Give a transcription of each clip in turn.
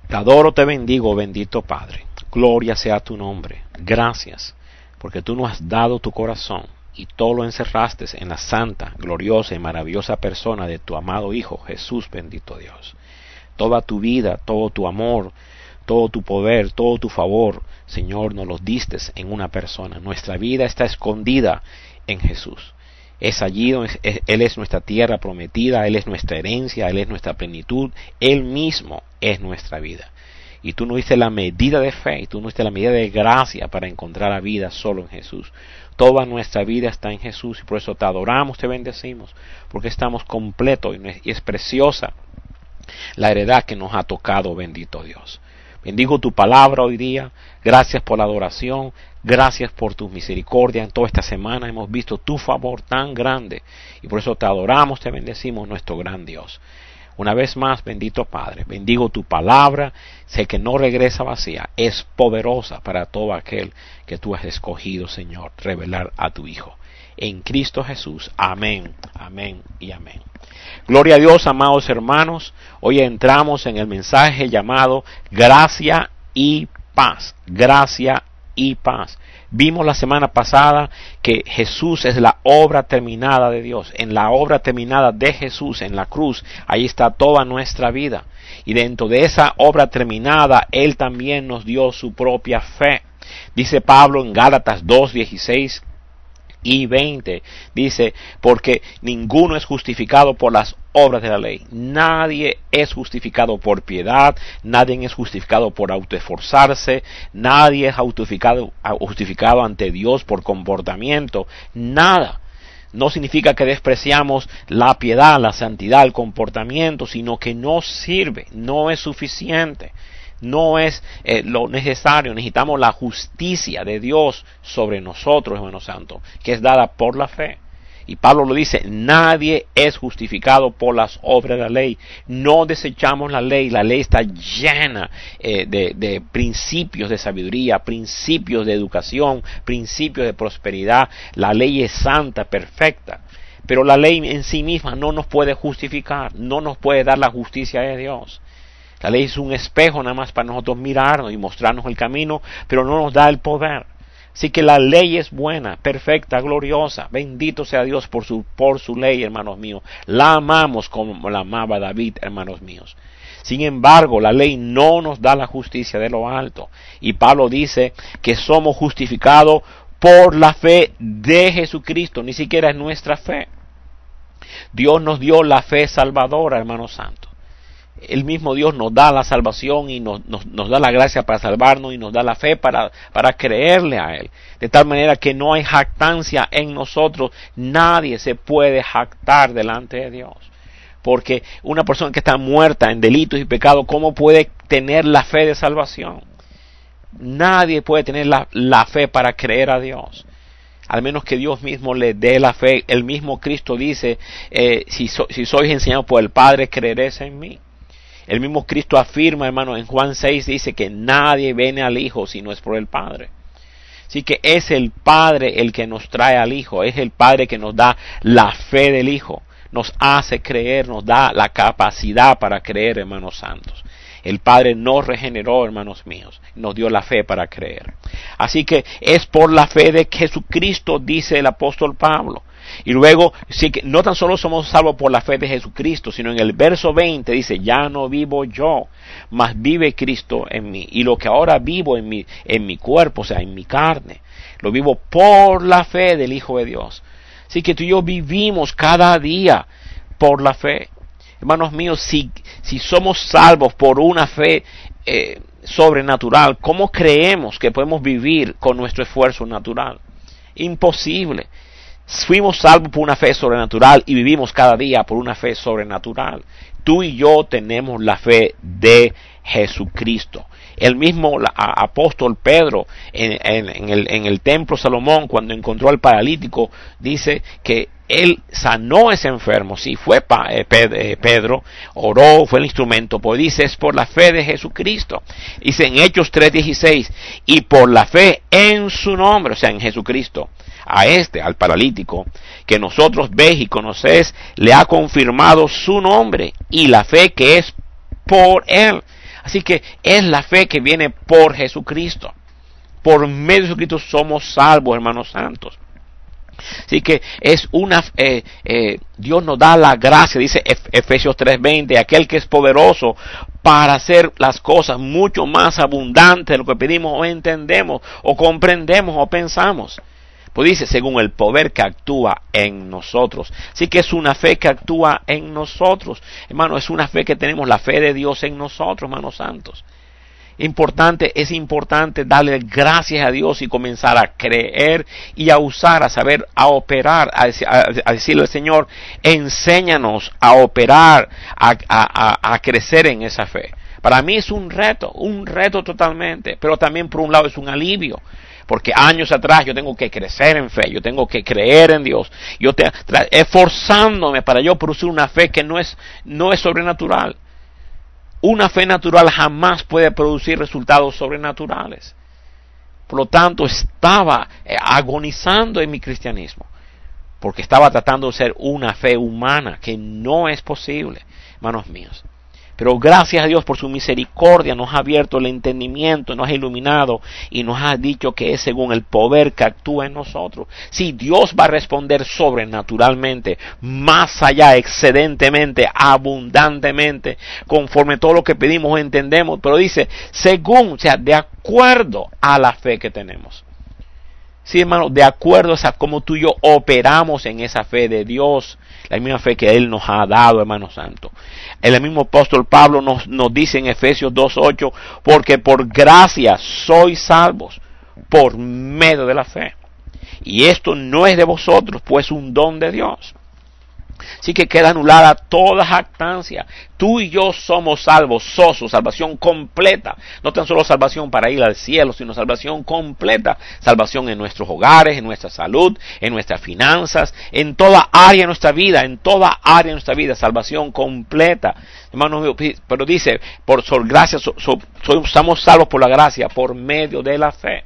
Te adoro, te bendigo, bendito Padre. Gloria sea tu nombre. Gracias, porque tú nos has dado tu corazón y todo lo encerraste en la santa, gloriosa y maravillosa persona de tu amado Hijo, Jesús, bendito Dios. Toda tu vida, todo tu amor, todo tu poder, todo tu favor, Señor, nos los diste en una persona. Nuestra vida está escondida en Jesús. Es allí donde Él es nuestra tierra prometida, Él es nuestra herencia, Él es nuestra plenitud, Él mismo es nuestra vida. Y tú nos diste la medida de fe, y tú nos diste la medida de gracia para encontrar la vida solo en Jesús. Toda nuestra vida está en Jesús y por eso te adoramos, te bendecimos, porque estamos completos y es preciosa la heredad que nos ha tocado, bendito Dios. Bendigo tu palabra hoy día. Gracias por la adoración. Gracias por tu misericordia. En toda esta semana hemos visto tu favor tan grande. Y por eso te adoramos, te bendecimos, nuestro gran Dios. Una vez más, bendito Padre, bendigo tu palabra. Sé que no regresa vacía. Es poderosa para todo aquel que tú has escogido, Señor, revelar a tu Hijo. En Cristo Jesús. Amén, amén y amén. Gloria a Dios, amados hermanos. Hoy entramos en el mensaje llamado Gracia y Paz. Gracia y paz. Vimos la semana pasada que Jesús es la obra terminada de Dios. En la obra terminada de Jesús, en la cruz, ahí está toda nuestra vida. Y dentro de esa obra terminada, Él también nos dio su propia fe. Dice Pablo en Gálatas 2:16 y 20, dice, porque ninguno es justificado por las obras de la ley. Nadie es justificado por piedad, nadie es justificado por autoesforzarse, nadie es justificado ante Dios por comportamiento, nada. No significa que despreciamos la piedad, la santidad, el comportamiento, sino que no sirve, no es suficiente. No es lo necesario. Necesitamos la justicia de Dios sobre nosotros, hermanos santos, que es dada por la fe. Y Pablo lo dice, nadie es justificado por las obras de la ley. No desechamos la ley está llena de principios de sabiduría, principios de educación, principios de prosperidad. La ley es santa, perfecta. Pero la ley en sí misma no nos puede justificar, no nos puede dar la justicia de Dios. La ley es un espejo nada más para nosotros mirarnos y mostrarnos el camino, pero no nos da el poder. Así que la ley es buena, perfecta, gloriosa. Bendito sea Dios por su ley, hermanos míos. La amamos como la amaba David, hermanos míos. Sin embargo, la ley no nos da la justicia de lo alto. Y Pablo dice que somos justificados por la fe de Jesucristo. Ni siquiera es nuestra fe. Dios nos dio la fe salvadora, hermanos santos. El mismo Dios nos da la salvación y nos da la gracia para salvarnos y nos da la fe para creerle a Él. De tal manera que no hay jactancia en nosotros. Nadie se puede jactar delante de Dios. Porque una persona que está muerta en delitos y pecados, ¿cómo puede tener la fe de salvación? Nadie puede tener la fe para creer a Dios. Al menos que Dios mismo le dé la fe. El mismo Cristo dice, si sois enseñados por el Padre, creeréis en mí. El mismo Cristo afirma, hermano, en Juan 6 dice que nadie viene al Hijo si no es por el Padre. Así que es el Padre el que nos trae al Hijo, es el Padre que nos da la fe del Hijo, nos hace creer, nos da la capacidad para creer, hermanos santos. El Padre nos regeneró, hermanos míos, nos dio la fe para creer. Así que es por la fe de Jesucristo, dice el apóstol Pablo. Y luego, sí, que no tan solo somos salvos por la fe de Jesucristo, sino en el verso 20 dice, ya no vivo yo, mas vive Cristo en mí. Y lo que ahora vivo en mi cuerpo, o sea, en mi carne, lo vivo por la fe del Hijo de Dios. Así que tú y yo vivimos cada día por la fe. Hermanos míos, si somos salvos por una fe sobrenatural, ¿cómo creemos que podemos vivir con nuestro esfuerzo natural? Imposible. Fuimos salvos por una fe sobrenatural y vivimos cada día por una fe sobrenatural. Tú y yo tenemos la fe de Jesucristo. El mismo apóstol Pedro en el templo Salomón, cuando encontró al paralítico, dice que él sanó a ese enfermo. Sí, fue Pedro, oró, fue el instrumento, pues dice, es por la fe de Jesucristo. Dice en Hechos 3:16, y por la fe en su nombre, o sea, en Jesucristo, al paralítico, que nosotros veis y conocéis, le ha confirmado su nombre y la fe que es por él. Así que es la fe que viene por Jesucristo. Por medio de Jesucristo somos salvos, hermanos santos. Así que es Dios nos da la gracia, dice Efesios 3:20, aquel que es poderoso para hacer las cosas mucho más abundantes de lo que pedimos o entendemos o comprendemos o pensamos. Pues dice, según el poder que actúa en nosotros. Así que es una fe que actúa en nosotros. Hermano, es una fe que tenemos, la fe de Dios en nosotros, hermanos santos. Es importante darle gracias a Dios y comenzar a creer y a usar, a saber, a operar, a decirle al Señor, enséñanos a operar, a crecer en esa fe. Para mí es un reto totalmente, pero también por un lado es un alivio. Porque años atrás yo tengo que crecer en fe, yo tengo que creer en Dios, esforzándome para yo producir una fe que no es sobrenatural. Una fe natural jamás puede producir resultados sobrenaturales. Por lo tanto, estaba agonizando en mi cristianismo, porque estaba tratando de ser una fe humana, que no es posible, hermanos míos. Pero gracias a Dios por su misericordia nos ha abierto el entendimiento, nos ha iluminado y nos ha dicho que es según el poder que actúa en nosotros. Sí, Dios va a responder sobrenaturalmente, más allá, excedentemente, abundantemente, conforme todo lo que pedimos o entendemos. Pero dice, según, o sea, de acuerdo a la fe que tenemos. Sí, hermano, de acuerdo a cómo tú y yo operamos en esa fe de Dios, la misma fe que Él nos ha dado, hermano santo. El mismo apóstol Pablo nos dice en Efesios 2:8, porque por gracia sois salvos por medio de la fe. Y esto no es de vosotros, pues un don de Dios. Así que queda anulada toda jactancia. Tú y yo somos salvos, salvación completa. No tan solo salvación para ir al cielo, sino salvación completa. Salvación en nuestros hogares, en nuestra salud, en nuestras finanzas, en toda área de nuestra vida, salvación completa. Hermanos, pero dice, por gracia, somos salvos por la gracia, por medio de la fe.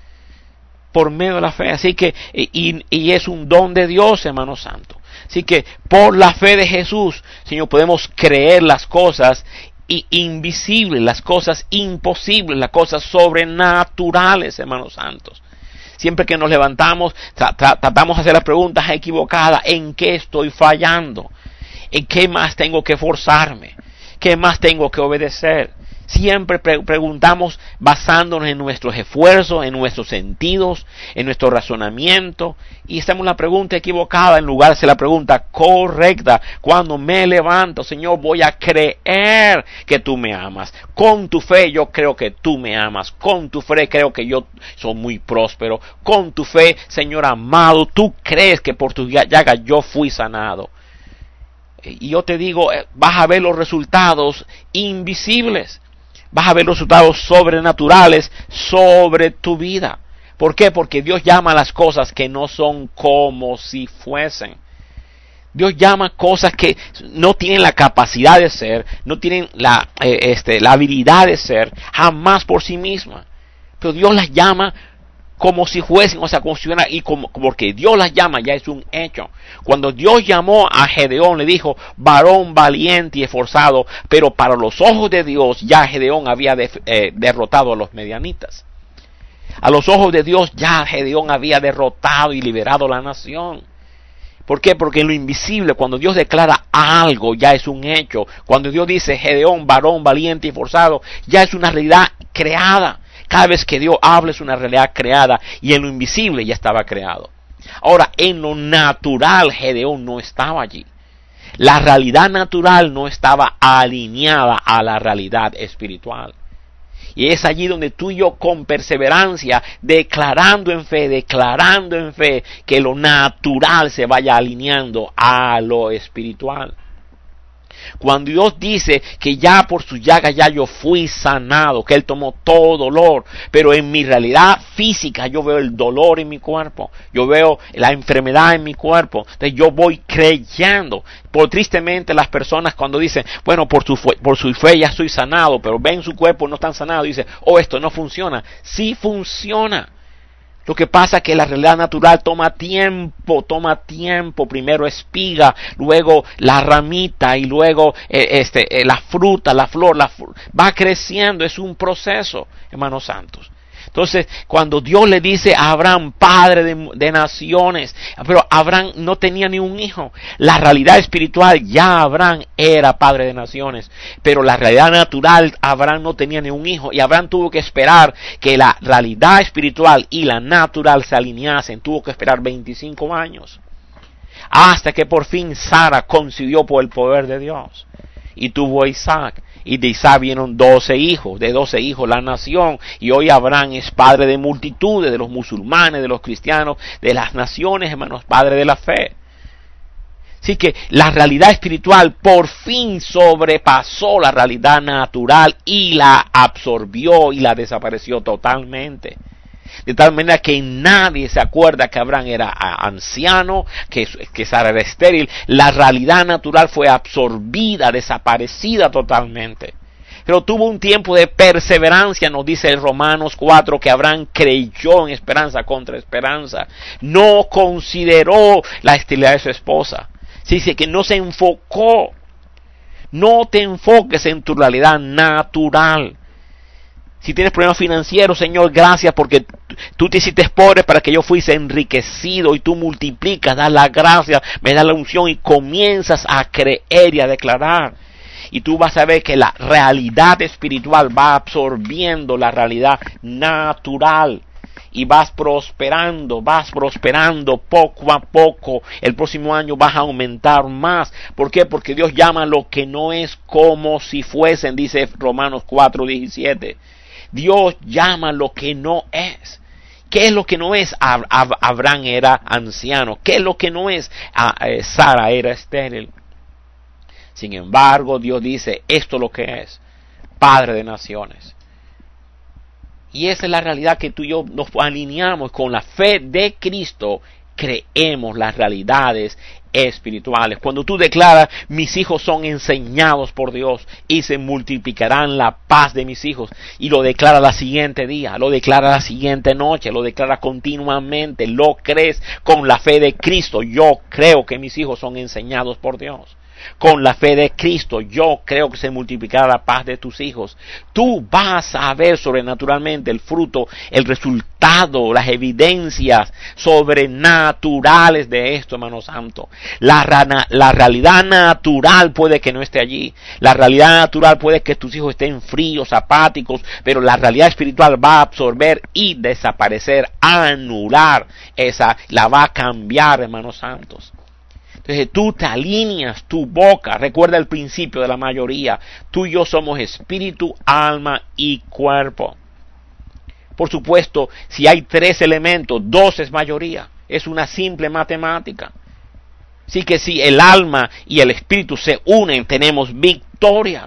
Por medio de la fe. Así que, y es un don de Dios, hermano santo. Así que por la fe de Jesús, Señor, podemos creer las cosas invisibles, las cosas imposibles, las cosas sobrenaturales, hermanos santos. Siempre que nos levantamos, tratamos de hacer las preguntas equivocadas. ¿En qué estoy fallando? ¿En qué más tengo que esforzarme? ¿Qué más tengo que obedecer? Siempre preguntamos basándonos en nuestros esfuerzos, en nuestros sentidos, en nuestro razonamiento, y hacemos la pregunta equivocada en lugar de hacer la pregunta correcta. Cuando me levanto, Señor, voy a creer que tú me amas. Con tu fe yo creo que tú me amas. Con tu fe creo que yo soy muy próspero. Con tu fe, Señor amado, tú crees que por tu llaga yo fui sanado. Y yo te digo, vas a ver los resultados invisibles. Vas a ver los resultados sobrenaturales sobre tu vida. ¿Por qué? Porque Dios llama a las cosas que no son como si fuesen. Dios llama cosas que no tienen la capacidad de ser, no tienen la habilidad de ser, jamás por sí mismas. Pero Dios las llama como si fuesen, o sea, como si fueran, y porque Dios las llama, ya es un hecho. Cuando Dios llamó a Gedeón, le dijo, varón valiente y esforzado, pero para los ojos de Dios, ya Gedeón había derrotado a los medianitas. A los ojos de Dios, ya Gedeón había derrotado y liberado la nación. ¿Por qué? Porque en lo invisible, cuando Dios declara algo, ya es un hecho. Cuando Dios dice, Gedeón, varón valiente y esforzado, ya es una realidad creada. Cada vez que Dios habla es una realidad creada, y en lo invisible ya estaba creado. Ahora, en lo natural, Gedeón no estaba allí. La realidad natural no estaba alineada a la realidad espiritual. Y es allí donde tú y yo, con perseverancia, declarando en fe, que lo natural se vaya alineando a lo espiritual. Cuando Dios dice que ya por su llaga ya yo fui sanado, que Él tomó todo dolor, pero en mi realidad física yo veo el dolor en mi cuerpo, yo veo la enfermedad en mi cuerpo, entonces yo voy creyendo. Por tristemente las personas cuando dicen, bueno, por su fe ya estoy sanado, pero ven su cuerpo no están sanado, y dicen, esto no funciona. Sí funciona. Lo que pasa es que la realidad natural toma tiempo. Primero espiga, luego la ramita y luego la fruta, la flor, va creciendo. Es un proceso, hermanos santos. Entonces, cuando Dios le dice a Abraham, padre de naciones, pero Abraham no tenía ni un hijo. La realidad espiritual, ya Abraham era padre de naciones, pero la realidad natural, Abraham no tenía ni un hijo, y Abraham tuvo que esperar que la realidad espiritual y la natural se alineasen. Tuvo que esperar 25 años, hasta que por fin Sara concibió por el poder de Dios, y tuvo a Isaac. Y de Isaac vinieron 12 hijos, de 12 hijos la nación, y hoy Abraham es padre de multitudes, de los musulmanes, de los cristianos, de las naciones, hermanos, padre de la fe. Así que la realidad espiritual por fin sobrepasó la realidad natural y la absorbió y la desapareció totalmente. De tal manera que nadie se acuerda que Abraham era anciano, que Sara era estéril. La realidad natural fue absorbida, desaparecida totalmente. Pero tuvo un tiempo de perseverancia, nos dice Romanos 4, que Abraham creyó en esperanza contra esperanza. No consideró la esterilidad de su esposa. Se dice que no se enfocó. No te enfoques en tu realidad natural. Si tienes problemas financieros, Señor, gracias porque tú te hiciste pobre para que yo fuese enriquecido, y tú multiplicas, das la gracia, me das la unción y comienzas a creer y a declarar. Y tú vas a ver que la realidad espiritual va absorbiendo la realidad natural. Y vas prosperando poco a poco. El próximo año vas a aumentar más. ¿Por qué? Porque Dios llama lo que no es como si fuesen, dice Romanos 4:17. Dios llama lo que no es. ¿Qué es lo que no es? Abraham era anciano. ¿Qué es lo que no es? Sara era estéril. Sin embargo, Dios dice, esto es lo que es. Padre de naciones. Y esa es la realidad que tú y yo nos alineamos con la fe de Cristo. Creemos las realidades espirituales. Cuando tú declaras, mis hijos son enseñados por Dios y se multiplicarán la paz de mis hijos, y lo declara la siguiente día, lo declara la siguiente noche, lo declara continuamente, lo crees con la fe de Cristo. Yo creo que mis hijos son enseñados por Dios. Con la fe de Cristo, yo creo que se multiplicará la paz de tus hijos. Tú vas a ver sobrenaturalmente el fruto, el resultado, las evidencias sobrenaturales de esto, hermano santo. La realidad natural puede que no esté allí. La realidad natural puede que tus hijos estén fríos, apáticos, pero la realidad espiritual va a absorber y desaparecer, anular esa, la va a cambiar, hermanos santos. Entonces tú te alineas tu boca. Recuerda el principio de la mayoría. Tú y yo somos espíritu, alma y cuerpo. Por supuesto, si hay 3 elementos, 2 es mayoría. Es una simple matemática. Así que si el alma y el espíritu se unen, tenemos victoria.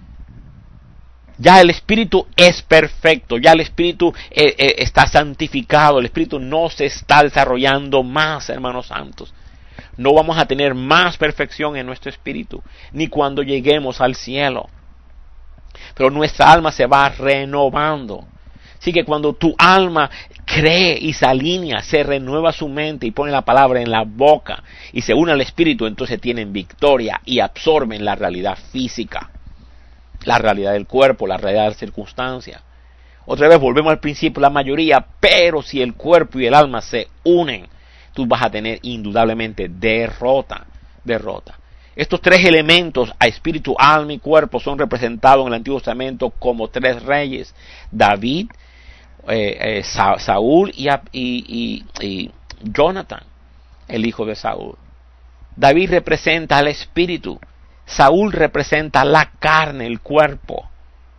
Ya el espíritu es perfecto, ya el espíritu está santificado, el espíritu no se está desarrollando más, hermanos santos. No vamos a tener más perfección en nuestro espíritu, ni cuando lleguemos al cielo. Pero nuestra alma se va renovando. Así que cuando tu alma cree y se alinea, se renueva su mente y pone la palabra en la boca y se une al espíritu, entonces tienen victoria y absorben la realidad física, la realidad del cuerpo, la realidad de la circunstancia. Otra vez volvemos al principio, la mayoría, pero si el cuerpo y el alma se unen, tú vas a tener indudablemente derrota. Estos 3 elementos, a espíritu, alma y cuerpo, son representados en el Antiguo Testamento como 3 reyes: David, Saúl y Jonathan, el hijo de Saúl. David representa al espíritu, Saúl representa la carne, el cuerpo,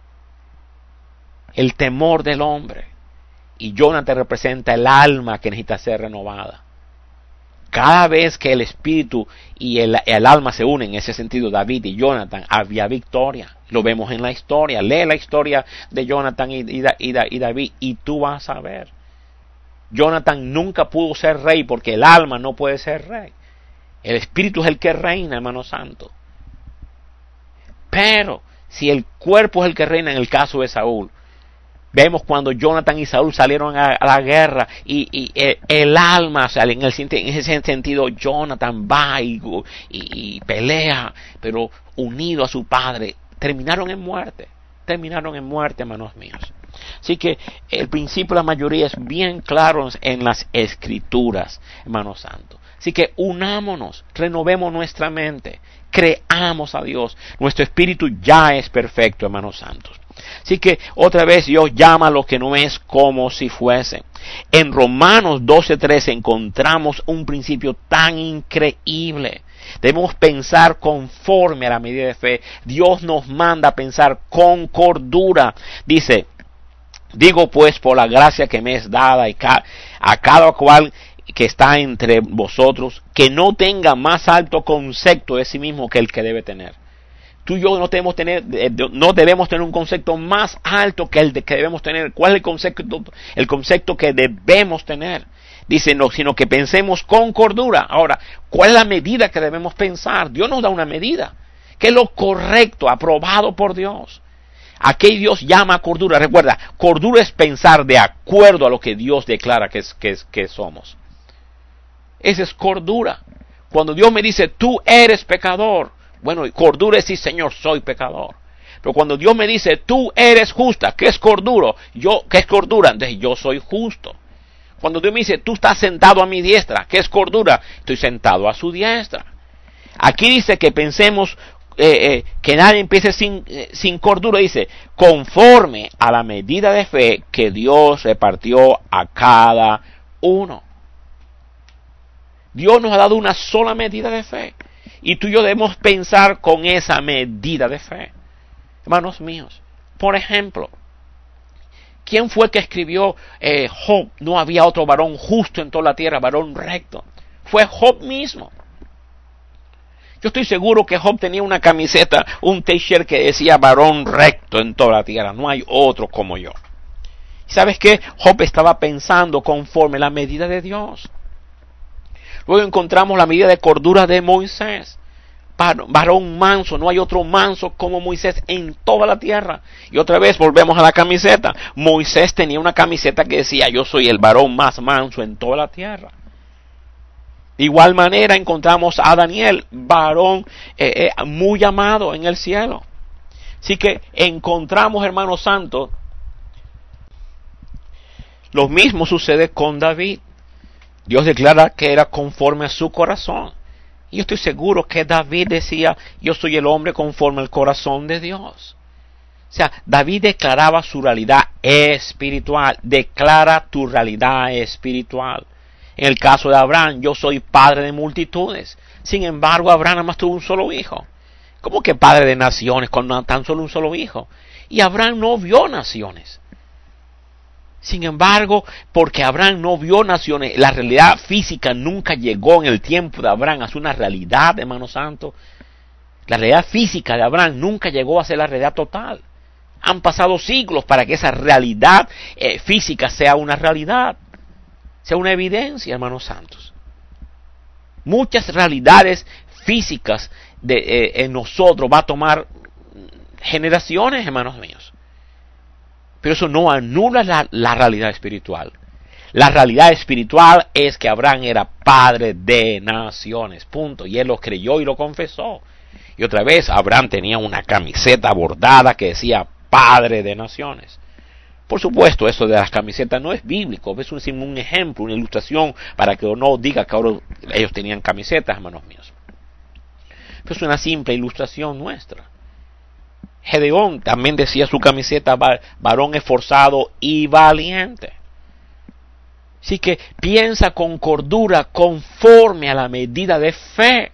el temor del hombre, y Jonathan representa el alma que necesita ser renovada. Cada vez que el espíritu y el alma se unen, en ese sentido, David y Jonathan, había victoria. Lo vemos en la historia. Lee la historia de Jonathan y David y tú vas a ver. Jonathan nunca pudo ser rey porque el alma no puede ser rey. El espíritu es el que reina, hermano santo. Pero si el cuerpo es el que reina en el caso de Saúl, Vemos cuando Jonathan y Saúl salieron a la guerra y el alma, o sea, en ese sentido, Jonathan va y pelea, pero unido a su padre, terminaron en muerte, hermanos míos. Así que el principio de la mayoría es bien claro en las Escrituras, hermanos santos. Así que unámonos, renovemos nuestra mente, creamos a Dios. Nuestro espíritu ya es perfecto, hermanos santos. Así que otra vez Dios llama a lo que no es como si fuese. En Romanos 12:13 encontramos un principio tan increíble. Debemos pensar conforme a la medida de fe. Dios nos manda a pensar con cordura. Dice, digo pues por la gracia que me es dada a cada cual que está entre vosotros, que no tenga más alto concepto de sí mismo que el que debe tener. Tú y yo no debemos tener un concepto más alto que el que debemos tener. ¿Cuál es el concepto? El concepto que debemos tener. Dice, no, sino que pensemos con cordura. Ahora, ¿cuál es la medida que debemos pensar? Dios nos da una medida, que es lo correcto, aprobado por Dios. Aquí Dios llama a cordura. Recuerda, cordura es pensar de acuerdo a lo que Dios declara que somos. Esa es cordura. Cuando Dios me dice, tú eres pecador, bueno, cordura es decir, Señor, soy pecador. Pero cuando Dios me dice, tú eres justa, ¿qué es cordura? ¿Qué es cordura? Entonces yo soy justo. Cuando Dios me dice, tú estás sentado a mi diestra, ¿qué es cordura? Estoy sentado a su diestra. Aquí dice que pensemos, que nadie empiece sin cordura. Dice, conforme a la medida de fe que Dios repartió a cada uno. Dios nos ha dado una sola medida de fe. Y tú y yo debemos pensar con esa medida de fe. Hermanos míos, por ejemplo, ¿quién fue que escribió Job? No había otro varón justo en toda la tierra, varón recto. Fue Job mismo. Yo estoy seguro que Job tenía una camiseta, un t-shirt que decía varón recto en toda la tierra. No hay otro como yo. ¿Y sabes qué? Job estaba pensando conforme la medida de Dios. Luego encontramos la medida de cordura de Moisés. Varón manso, no hay otro manso como Moisés en toda la tierra. Y otra vez volvemos a la camiseta. Moisés tenía una camiseta que decía, yo soy el varón más manso en toda la tierra. De igual manera encontramos a Daniel, varón muy amado en el cielo. Así que encontramos, hermanos santos, lo mismo sucede con David. Dios declara que era conforme a su corazón. Y yo estoy seguro que David decía, yo soy el hombre conforme al corazón de Dios. O sea, David declaraba su realidad espiritual. Declara tu realidad espiritual. En el caso de Abraham, yo soy padre de multitudes. Sin embargo, Abraham nada más tuvo un solo hijo. ¿Cómo que padre de naciones con tan solo un solo hijo? Y Abraham no vio naciones. Sin embargo, porque Abraham no vio naciones, la realidad física nunca llegó en el tiempo de Abraham a ser una realidad, hermano santo. La realidad física de Abraham nunca llegó a ser la realidad total. Han pasado siglos para que esa realidad física sea una realidad, sea una evidencia, hermanos santos. Muchas realidades físicas en nosotros va a tomar generaciones, hermanos míos. Pero eso no anula la realidad espiritual. La realidad espiritual es que Abraham era padre de naciones, punto. Y él lo creyó y lo confesó. Y otra vez, Abraham tenía una camiseta bordada que decía padre de naciones. Por supuesto, eso de las camisetas no es bíblico, es un ejemplo, una ilustración para que no diga que ahora ellos tenían camisetas, hermanos míos. Pero es una simple ilustración nuestra. Gedeón también decía su camiseta, varón esforzado y valiente. Así que piensa con cordura conforme a la medida de fe.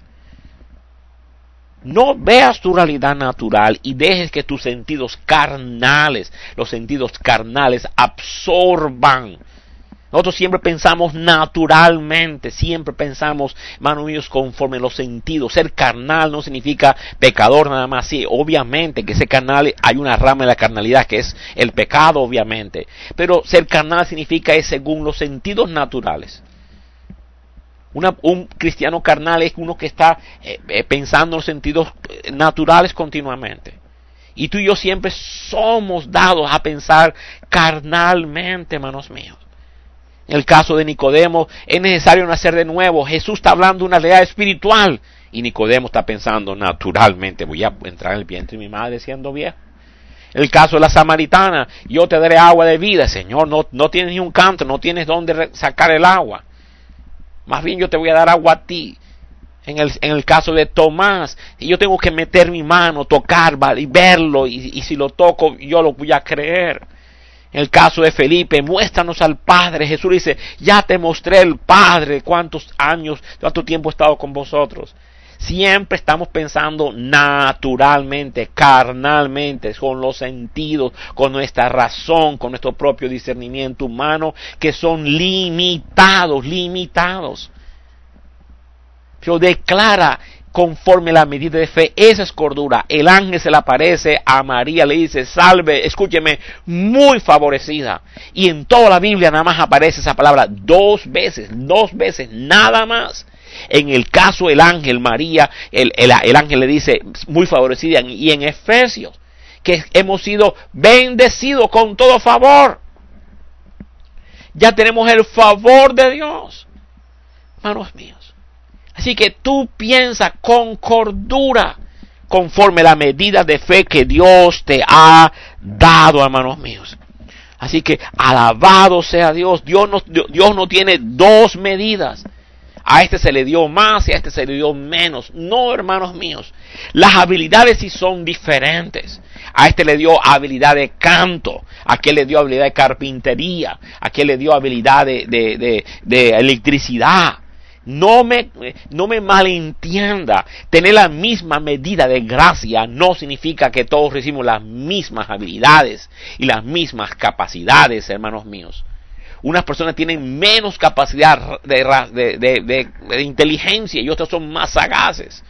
No veas tu realidad natural y dejes que tus sentidos carnales, los sentidos carnales absorban. Nosotros siempre pensamos naturalmente, siempre pensamos, hermanos míos, conforme los sentidos. Ser carnal no significa pecador nada más. Sí, obviamente que ser carnal, hay una rama de la carnalidad que es el pecado, obviamente. Pero ser carnal significa es según los sentidos naturales. Un cristiano carnal es uno que está pensando en los sentidos naturales continuamente. Y tú y yo siempre somos dados a pensar carnalmente, hermanos míos. En el caso de Nicodemo, es necesario nacer de nuevo. Jesús está hablando de una realidad espiritual. Y Nicodemo está pensando naturalmente, voy a entrar en el vientre de mi madre siendo viejo. En el caso de la samaritana, yo te daré agua de vida. Señor, no tienes ni un canto, no tienes dónde sacar el agua. Más bien yo te voy a dar agua a ti. En el caso de Tomás, yo tengo que meter mi mano, tocar y verlo, y si lo toco, yo lo voy a creer. En el caso de Felipe, muéstranos al Padre. Jesús dice, ya te mostré el Padre, cuánto tiempo he estado con vosotros. Siempre estamos pensando naturalmente, carnalmente, con los sentidos, con nuestra razón, con nuestro propio discernimiento humano, que son limitados. Pero declara conforme la medida de fe, esa es cordura. El ángel se le aparece a María, le dice, salve, escúcheme, muy favorecida. Y en toda la Biblia nada más aparece esa palabra dos veces, nada más. En el caso del ángel, María, el ángel le dice, muy favorecida. Y en Efesios, que hemos sido bendecidos con todo favor. Ya tenemos el favor de Dios, hermanos míos. Así que tú piensa con cordura, conforme la medida de fe que Dios te ha dado, hermanos míos. Así que alabado sea Dios. Dios no tiene dos medidas. A este se le dio más y a este se le dio menos. No, hermanos míos. Las habilidades sí son diferentes. A este le dio habilidad de canto, a aquel le dio habilidad de carpintería, a aquel le dio habilidad de electricidad. No me malentienda. Tener la misma medida de gracia no significa que todos recibimos las mismas habilidades y las mismas capacidades, hermanos míos. Unas personas tienen menos capacidad de inteligencia y otras son más sagaces.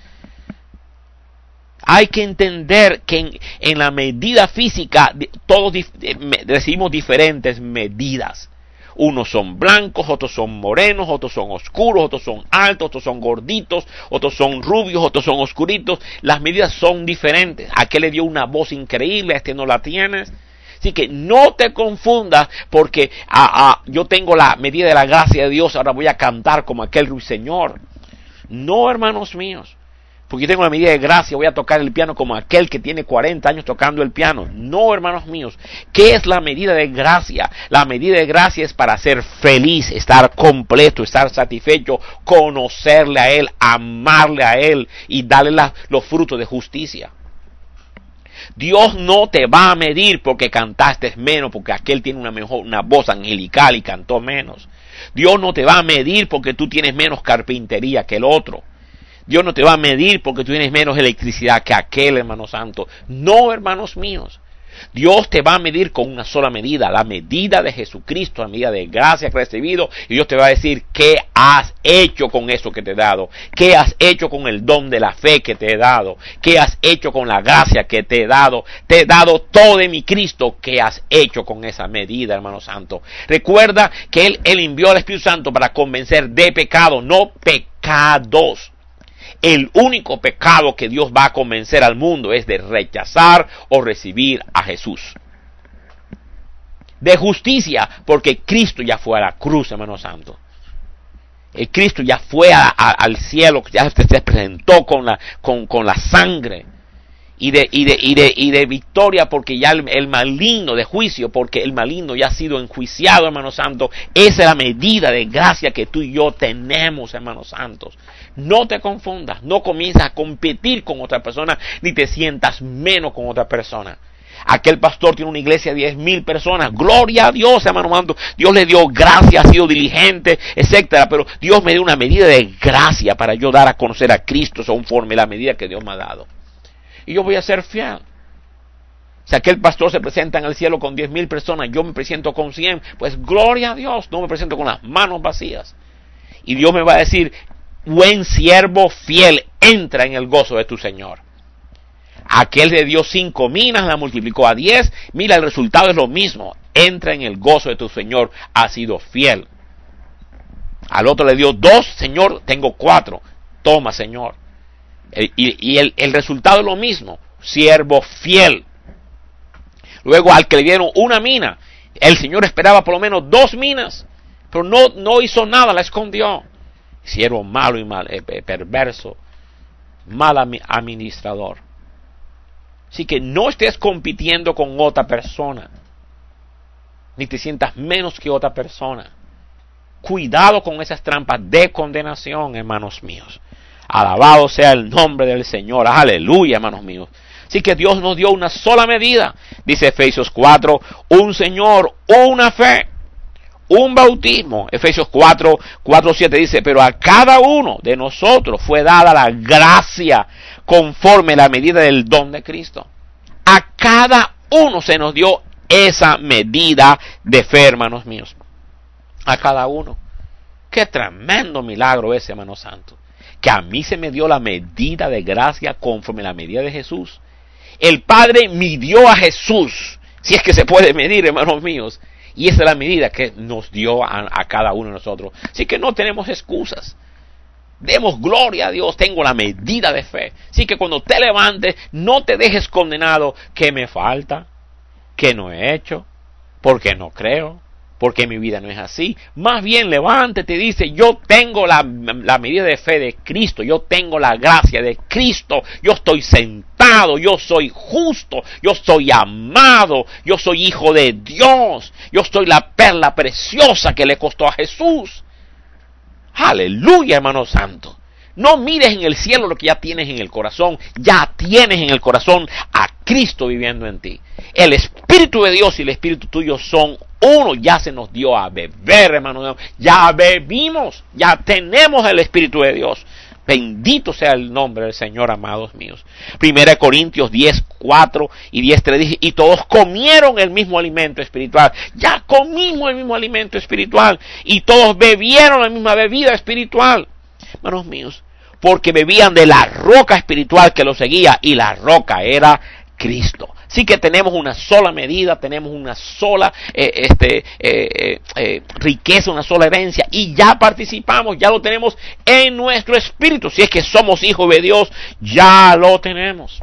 Hay que entender que en la medida física todos recibimos diferentes medidas. Unos son blancos, otros son morenos, otros son oscuros, otros son altos, otros son gorditos, otros son rubios, otros son oscuritos. Las medidas son diferentes. A aquel le dio una voz increíble, a este no la tienes. Así que no te confundas porque yo tengo la medida de la gracia de Dios, ahora voy a cantar como aquel ruiseñor. No, hermanos míos. Porque yo tengo la medida de gracia, voy a tocar el piano como aquel que tiene 40 años tocando el piano. No, hermanos míos. ¿Qué es la medida de gracia? La medida de gracia es para ser feliz, estar completo, estar satisfecho, conocerle a Él, amarle a Él y darle los frutos de justicia. Dios no te va a medir porque cantaste menos, porque aquel tiene una voz angelical y cantó menos. Dios no te va a medir porque tú tienes menos carpintería que el otro. Dios no te va a medir porque tú tienes menos electricidad que aquel, hermano santo. No, hermanos míos. Dios te va a medir con una sola medida, la medida de Jesucristo, la medida de gracia que has recibido, y Dios te va a decir qué has hecho con eso que te he dado, qué has hecho con el don de la fe que te he dado, qué has hecho con la gracia que te he dado todo de mi Cristo, qué has hecho con esa medida, hermano santo. Recuerda que Él envió al Espíritu Santo para convencer de pecado, no pecados. El único pecado que Dios va a convencer al mundo es de rechazar o recibir a Jesús. De justicia, porque Cristo ya fue a la cruz, hermano santo. El Cristo ya fue al cielo, ya se presentó con la sangre. Y de victoria, porque ya el maligno, de juicio, porque el maligno ya ha sido enjuiciado, hermanos santos. Esa es la medida de gracia que tú y yo tenemos, hermanos santos. No te confundas, no comiences a competir con otra persona, ni te sientas menos con otra persona. Aquel pastor tiene una iglesia de 10,000 personas. Gloria a Dios, hermano santo. Dios le dio gracia, ha sido diligente, etcétera. Pero Dios me dio una medida de gracia para yo dar a conocer a Cristo conforme la medida que Dios me ha dado. Y yo voy a ser fiel. Si aquel pastor se presenta en el cielo con 10,000 personas, yo me presento con 100, pues gloria a Dios, no me presento con las manos vacías. Y Dios me va a decir, buen siervo fiel, entra en el gozo de tu Señor. Aquel le dio 5 minas, la multiplicó a 10, mira, el resultado es lo mismo, entra en el gozo de tu Señor, ha sido fiel. Al otro le dio 2, Señor, tengo 4, toma, Señor. Y el resultado es lo mismo, siervo fiel, Luego al que le dieron una mina, el Señor esperaba por lo menos 2 minas, pero no hizo nada, la escondió. Siervo malo y perverso, mal administrador. Así que no estés compitiendo con otra persona, ni te sientas menos que otra persona. Cuidado con esas trampas de condenación, hermanos míos. Alabado sea el nombre del Señor. Aleluya, hermanos míos. Así que Dios nos dio una sola medida. Dice Efesios 4, un Señor, una fe, un bautismo. Efesios 4, 7 dice, pero a cada uno de nosotros fue dada la gracia conforme a la medida del don de Cristo. A cada uno se nos dio esa medida de fe, hermanos míos. A cada uno. Qué tremendo milagro ese, hermano santo. Que a mí se me dio la medida de gracia conforme a la medida de Jesús. El Padre midió a Jesús, si es que se puede medir, hermanos míos. Y esa es la medida que nos dio a cada uno de nosotros. Así que no tenemos excusas. Demos gloria a Dios, tengo la medida de fe. Así que cuando te levantes, no te dejes condenado. ¿Qué me falta? ¿Qué no he hecho? ¿Por qué no creo? Porque mi vida no es así. Más bien levántate y dice, yo tengo la medida de fe de Cristo, yo tengo la gracia de Cristo, yo estoy sentado, yo soy justo, yo soy amado, yo soy hijo de Dios, yo soy la perla preciosa que le costó a Jesús. Aleluya, hermano santo. No mires en el cielo lo que ya tienes en el corazón. Ya tienes en el corazón a Cristo viviendo en ti. El Espíritu de Dios y el Espíritu tuyo son uno. Ya se nos dio a beber, hermano. Ya bebimos. Ya tenemos el Espíritu de Dios. Bendito sea el nombre del Señor, amados míos. 1 Corintios 10, 4 y 10, 3 dice, y todos comieron el mismo alimento espiritual. Ya comimos el mismo alimento espiritual. Y todos bebieron la misma bebida espiritual. Hermanos míos, porque bebían de la roca espiritual que los seguía, y la roca era Cristo. Así que tenemos una sola medida, tenemos una sola riqueza, una sola herencia, y ya participamos, ya lo tenemos en nuestro espíritu. Si es que somos hijos de Dios, ya lo tenemos.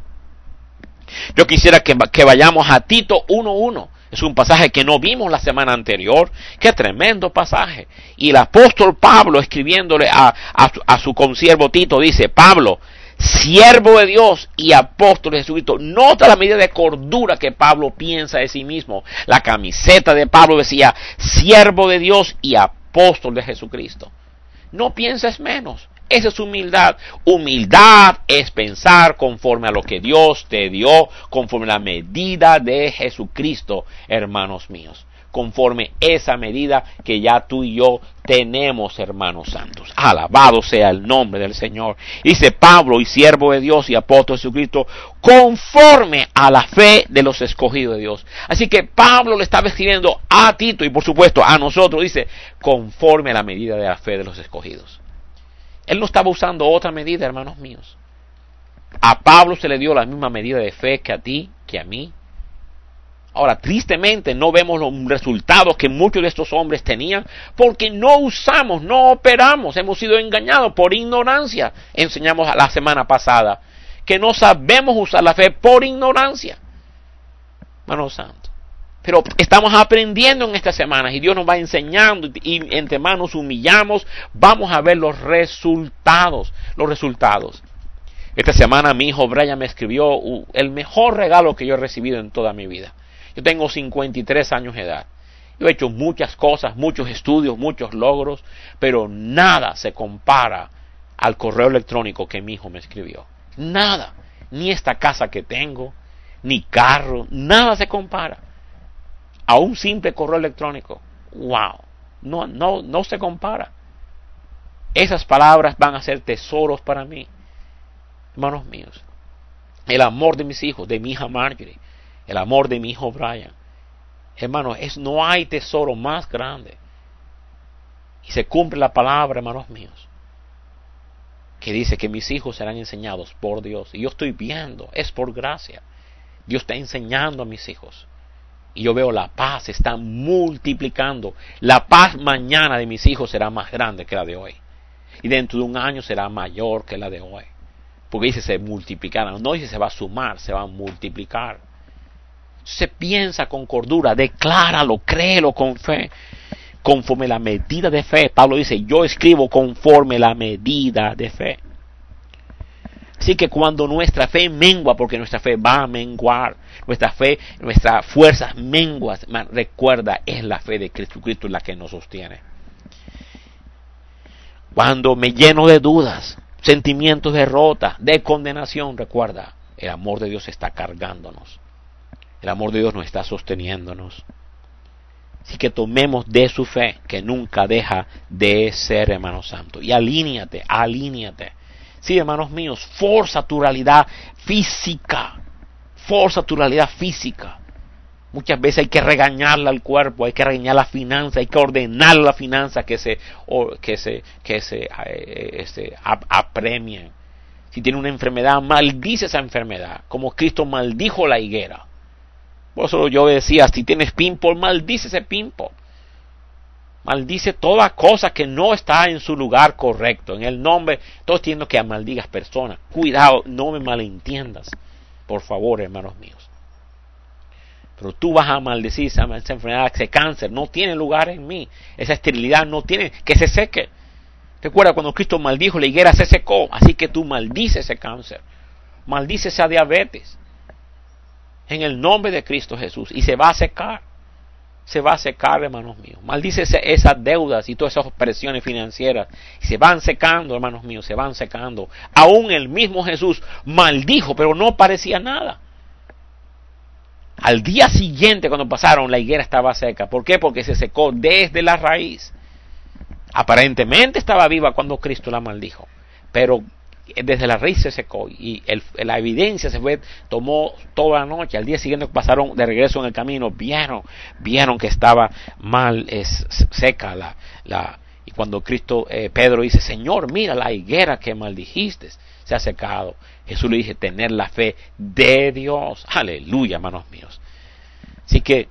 Yo quisiera que vayamos a Tito 1:1. Es un pasaje que no vimos la semana anterior. Qué tremendo pasaje. Y el apóstol Pablo, escribiéndole a su consiervo Tito, dice, Pablo, siervo de Dios y apóstol de Jesucristo. Nota la medida de cordura que Pablo piensa de sí mismo. La camiseta de Pablo decía, siervo de Dios y apóstol de Jesucristo. No pienses menos. Esa es humildad. Humildad es pensar conforme a lo que Dios te dio, conforme a la medida de Jesucristo, hermanos míos. Conforme esa medida que ya tú y yo tenemos, hermanos santos. Alabado sea el nombre del Señor. Dice Pablo, y siervo de Dios y apóstol de Jesucristo, conforme a la fe de los escogidos de Dios. Así que Pablo le estaba escribiendo a Tito y por supuesto a nosotros. Dice, conforme a la medida de la fe de los escogidos. Él no estaba usando otra medida, hermanos míos. A Pablo se le dio la misma medida de fe que a ti, que a mí. Ahora, tristemente no vemos los resultados que muchos de estos hombres tenían porque no usamos, no operamos, hemos sido engañados por ignorancia. Enseñamos la semana pasada que no sabemos usar la fe por ignorancia. Hermano santo. Pero estamos aprendiendo en estas semanas y Dios nos va enseñando y entre más nos humillamos, vamos a ver los resultados. Esta semana mi hijo Brian me escribió el mejor regalo que yo he recibido en toda mi vida. Yo tengo 53 años de edad. Yo he hecho muchas cosas, muchos estudios, muchos logros, pero nada se compara al correo electrónico que mi hijo me escribió. Nada. Ni esta casa que tengo, ni carro, nada se compara a un simple correo electrónico. Wow, no se compara. Esas palabras van a ser tesoros para mí, hermanos míos. El amor de mis hijos, de mi hija Marjorie, el amor de mi hijo Brian, hermanos, no hay tesoro más grande. Y se cumple la palabra, hermanos míos, que dice que mis hijos serán enseñados por Dios. Y yo estoy viendo, es por gracia. Dios está enseñando a mis hijos. Y yo veo la paz, está multiplicando. La paz mañana de mis hijos será más grande que la de hoy. Y dentro de un año será mayor que la de hoy. Porque dice se multiplicarán. No dice se va a sumar, se va a multiplicar. Se piensa con cordura, decláralo, créelo con fe, conforme la medida de fe. Pablo dice, yo escribo conforme la medida de fe. Así que cuando nuestra fe mengua, porque nuestra fe va a menguar, nuestra fe, nuestra fuerza mengua, recuerda, es la fe de Jesucristo la que nos sostiene. Cuando me lleno de dudas, sentimientos de derrota, de condenación, recuerda, el amor de Dios está cargándonos. El amor de Dios nos está sosteniéndonos. Así que tomemos de su fe, que nunca deja de ser, hermano santo. Y alíñate. Sí, hermanos míos, forza tu realidad física. Muchas veces hay que regañarle al cuerpo, hay que regañar la finanza, hay que ordenar la finanza que se apremien. Si tiene una enfermedad, maldice esa enfermedad, como Cristo maldijo la higuera. Por eso yo decía, si tienes pimpo, maldice ese pimpo. Maldice toda cosa que no está en su lugar correcto. En el nombre, estoy diciendo que maldigas personas. Cuidado, no me malentiendas. Por favor, hermanos míos. Pero tú vas a maldecir esa enfermedad, ese cáncer, no tiene lugar en mí. Esa esterilidad no tiene, que se seque. Recuerda cuando Cristo maldijo la higuera, se secó. Así que tú maldices ese cáncer. Maldice esa diabetes. En el nombre de Cristo Jesús. Y se va a secar. Se va a secar, hermanos míos. Maldice esas deudas y todas esas presiones financieras. Y se van secando, hermanos míos, se van secando. Aún el mismo Jesús maldijo, pero no parecía nada. Al día siguiente, cuando pasaron, la higuera estaba seca. ¿Por qué? Porque se secó desde la raíz. Aparentemente estaba viva cuando Cristo la maldijo. Pero desde la raíz se secó y la evidencia se fue, tomó toda la noche. Al día siguiente pasaron de regreso en el camino, vieron que estaba mal seca y cuando Pedro dice, Señor, mira la higuera que maldijiste, se ha secado. Jesús le dice, tener la fe de Dios. Aleluya, hermanos míos. Así que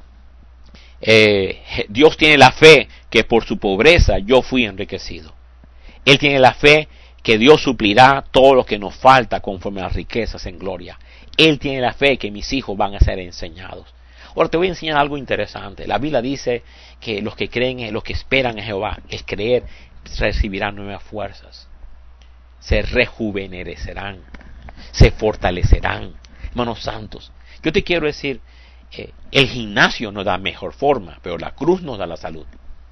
Dios tiene la fe que por su pobreza yo fui enriquecido. Él tiene la fe que Dios suplirá todo lo que nos falta conforme a las riquezas en gloria. Él tiene la fe que mis hijos van a ser enseñados. Ahora te voy a enseñar algo interesante. La Biblia dice que los que creen, los que esperan en Jehová, es creer, recibirán nuevas fuerzas. Se rejuvenecerán, se fortalecerán. Hermanos santos, yo te quiero decir, el gimnasio nos da mejor forma, pero la cruz nos da la salud.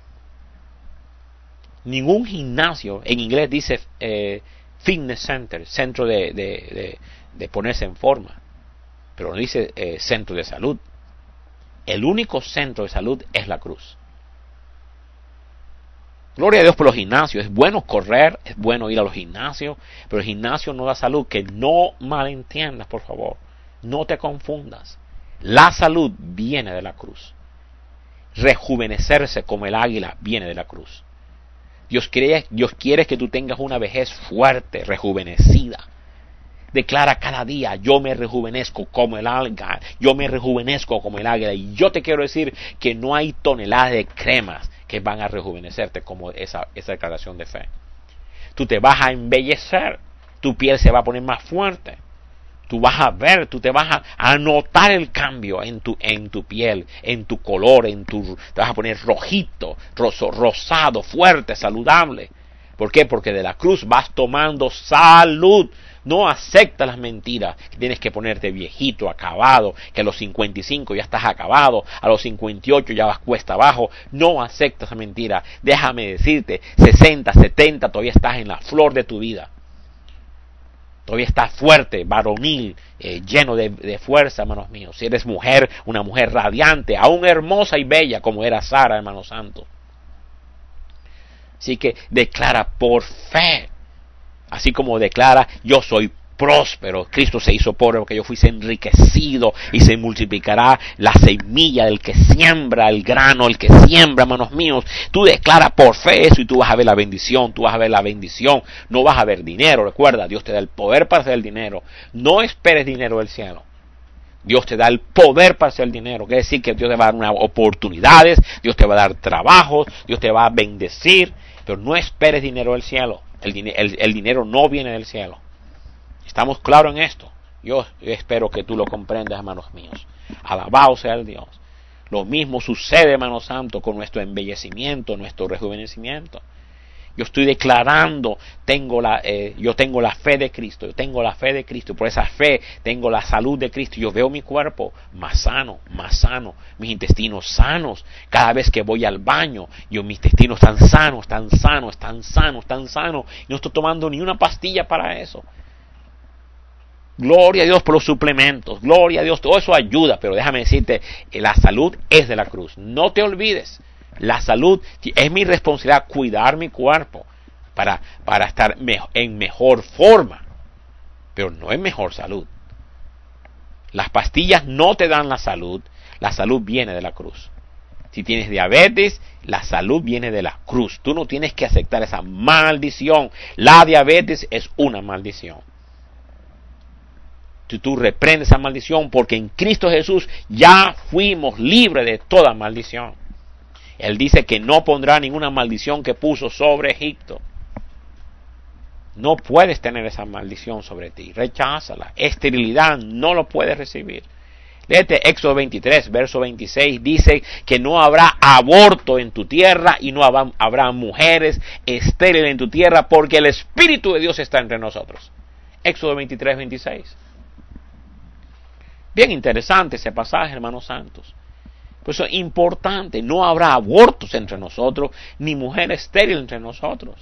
Ningún gimnasio, en inglés dice fitness center, centro de ponerse en forma, pero no dice centro de salud. El único centro de salud es la cruz. Gloria a Dios por los gimnasios. Es bueno correr, es bueno ir a los gimnasios, pero el gimnasio no da salud. Que no malentiendas, por favor. No te confundas. La salud viene de la cruz. Rejuvenecerse como el águila viene de la cruz. Dios quiere que tú tengas una vejez fuerte, rejuvenecida. Declara cada día, yo me rejuvenezco como el águila, yo me rejuvenezco como el águila. Y yo te quiero decir que no hay toneladas de cremas que van a rejuvenecerte como esa declaración de fe. Tú te vas a embellecer, tu piel se va a poner más fuerte. Tú vas a ver, tú te vas a notar el cambio en tu piel, en tu color, te vas a poner rojito, rosado, fuerte, saludable. ¿Por qué? Porque de la cruz vas tomando salud. No aceptas las mentiras, que tienes que ponerte viejito, acabado, que a los 55 ya estás acabado, a los 58 ya vas cuesta abajo. No aceptas esa mentira. Déjame decirte, 60, 70, todavía estás en la flor de tu vida. Todavía estás fuerte, varonil, lleno de fuerza, hermanos míos. Si eres mujer, una mujer radiante, aún hermosa y bella como era Sara, hermano santo. Así que declara por fe. Así como declara, yo soy próspero. Cristo se hizo pobre porque yo fuese enriquecido y se multiplicará la semilla del que siembra el grano, el que siembra, hermanos míos. Tú declara por fe eso y tú vas a ver la bendición, No vas a ver dinero, recuerda, Dios te da el poder para hacer el dinero. No esperes dinero del cielo. Dios te da el poder para hacer el dinero. Quiere decir que Dios te va a dar unas oportunidades, Dios te va a dar trabajos, Dios te va a bendecir, pero no esperes dinero del cielo. El dinero no viene del cielo. ¿Estamos claros en esto? Yo espero que tú lo comprendas, hermanos míos. Alabado sea el Dios. Lo mismo sucede, hermano santo, con nuestro embellecimiento, nuestro rejuvenecimiento. Yo estoy declarando, yo tengo la fe de Cristo, yo tengo la fe de Cristo, por esa fe tengo la salud de Cristo. Yo veo mi cuerpo más sano, mis intestinos sanos. Cada vez que voy al baño, mis intestinos están sanos. Y no estoy tomando ni una pastilla para eso. Gloria a Dios por los suplementos, gloria a Dios, todo eso ayuda, pero déjame decirte, la salud es de la cruz. No te olvides, la salud es mi responsabilidad, cuidar mi cuerpo para estar en mejor forma, pero no en mejor salud. Las pastillas no te dan la salud viene de la cruz. Si tienes diabetes, la salud viene de la cruz. Tú no tienes que aceptar esa maldición. La diabetes es una maldición. Tú reprendes esa maldición, porque en Cristo Jesús ya fuimos libres de toda maldición. Él dice que no pondrá ninguna maldición que puso sobre Egipto. No puedes tener esa maldición sobre ti. Recházala. Esterilidad no lo puedes recibir. Léete Éxodo 23, verso 26. Dice que no habrá aborto en tu tierra y no habrá mujeres estériles en tu tierra, porque el Espíritu de Dios está entre nosotros. Éxodo 23, 26. Bien interesante ese pasaje, hermanos santos. Por eso es importante, no habrá abortos entre nosotros, ni mujer estéril entre nosotros.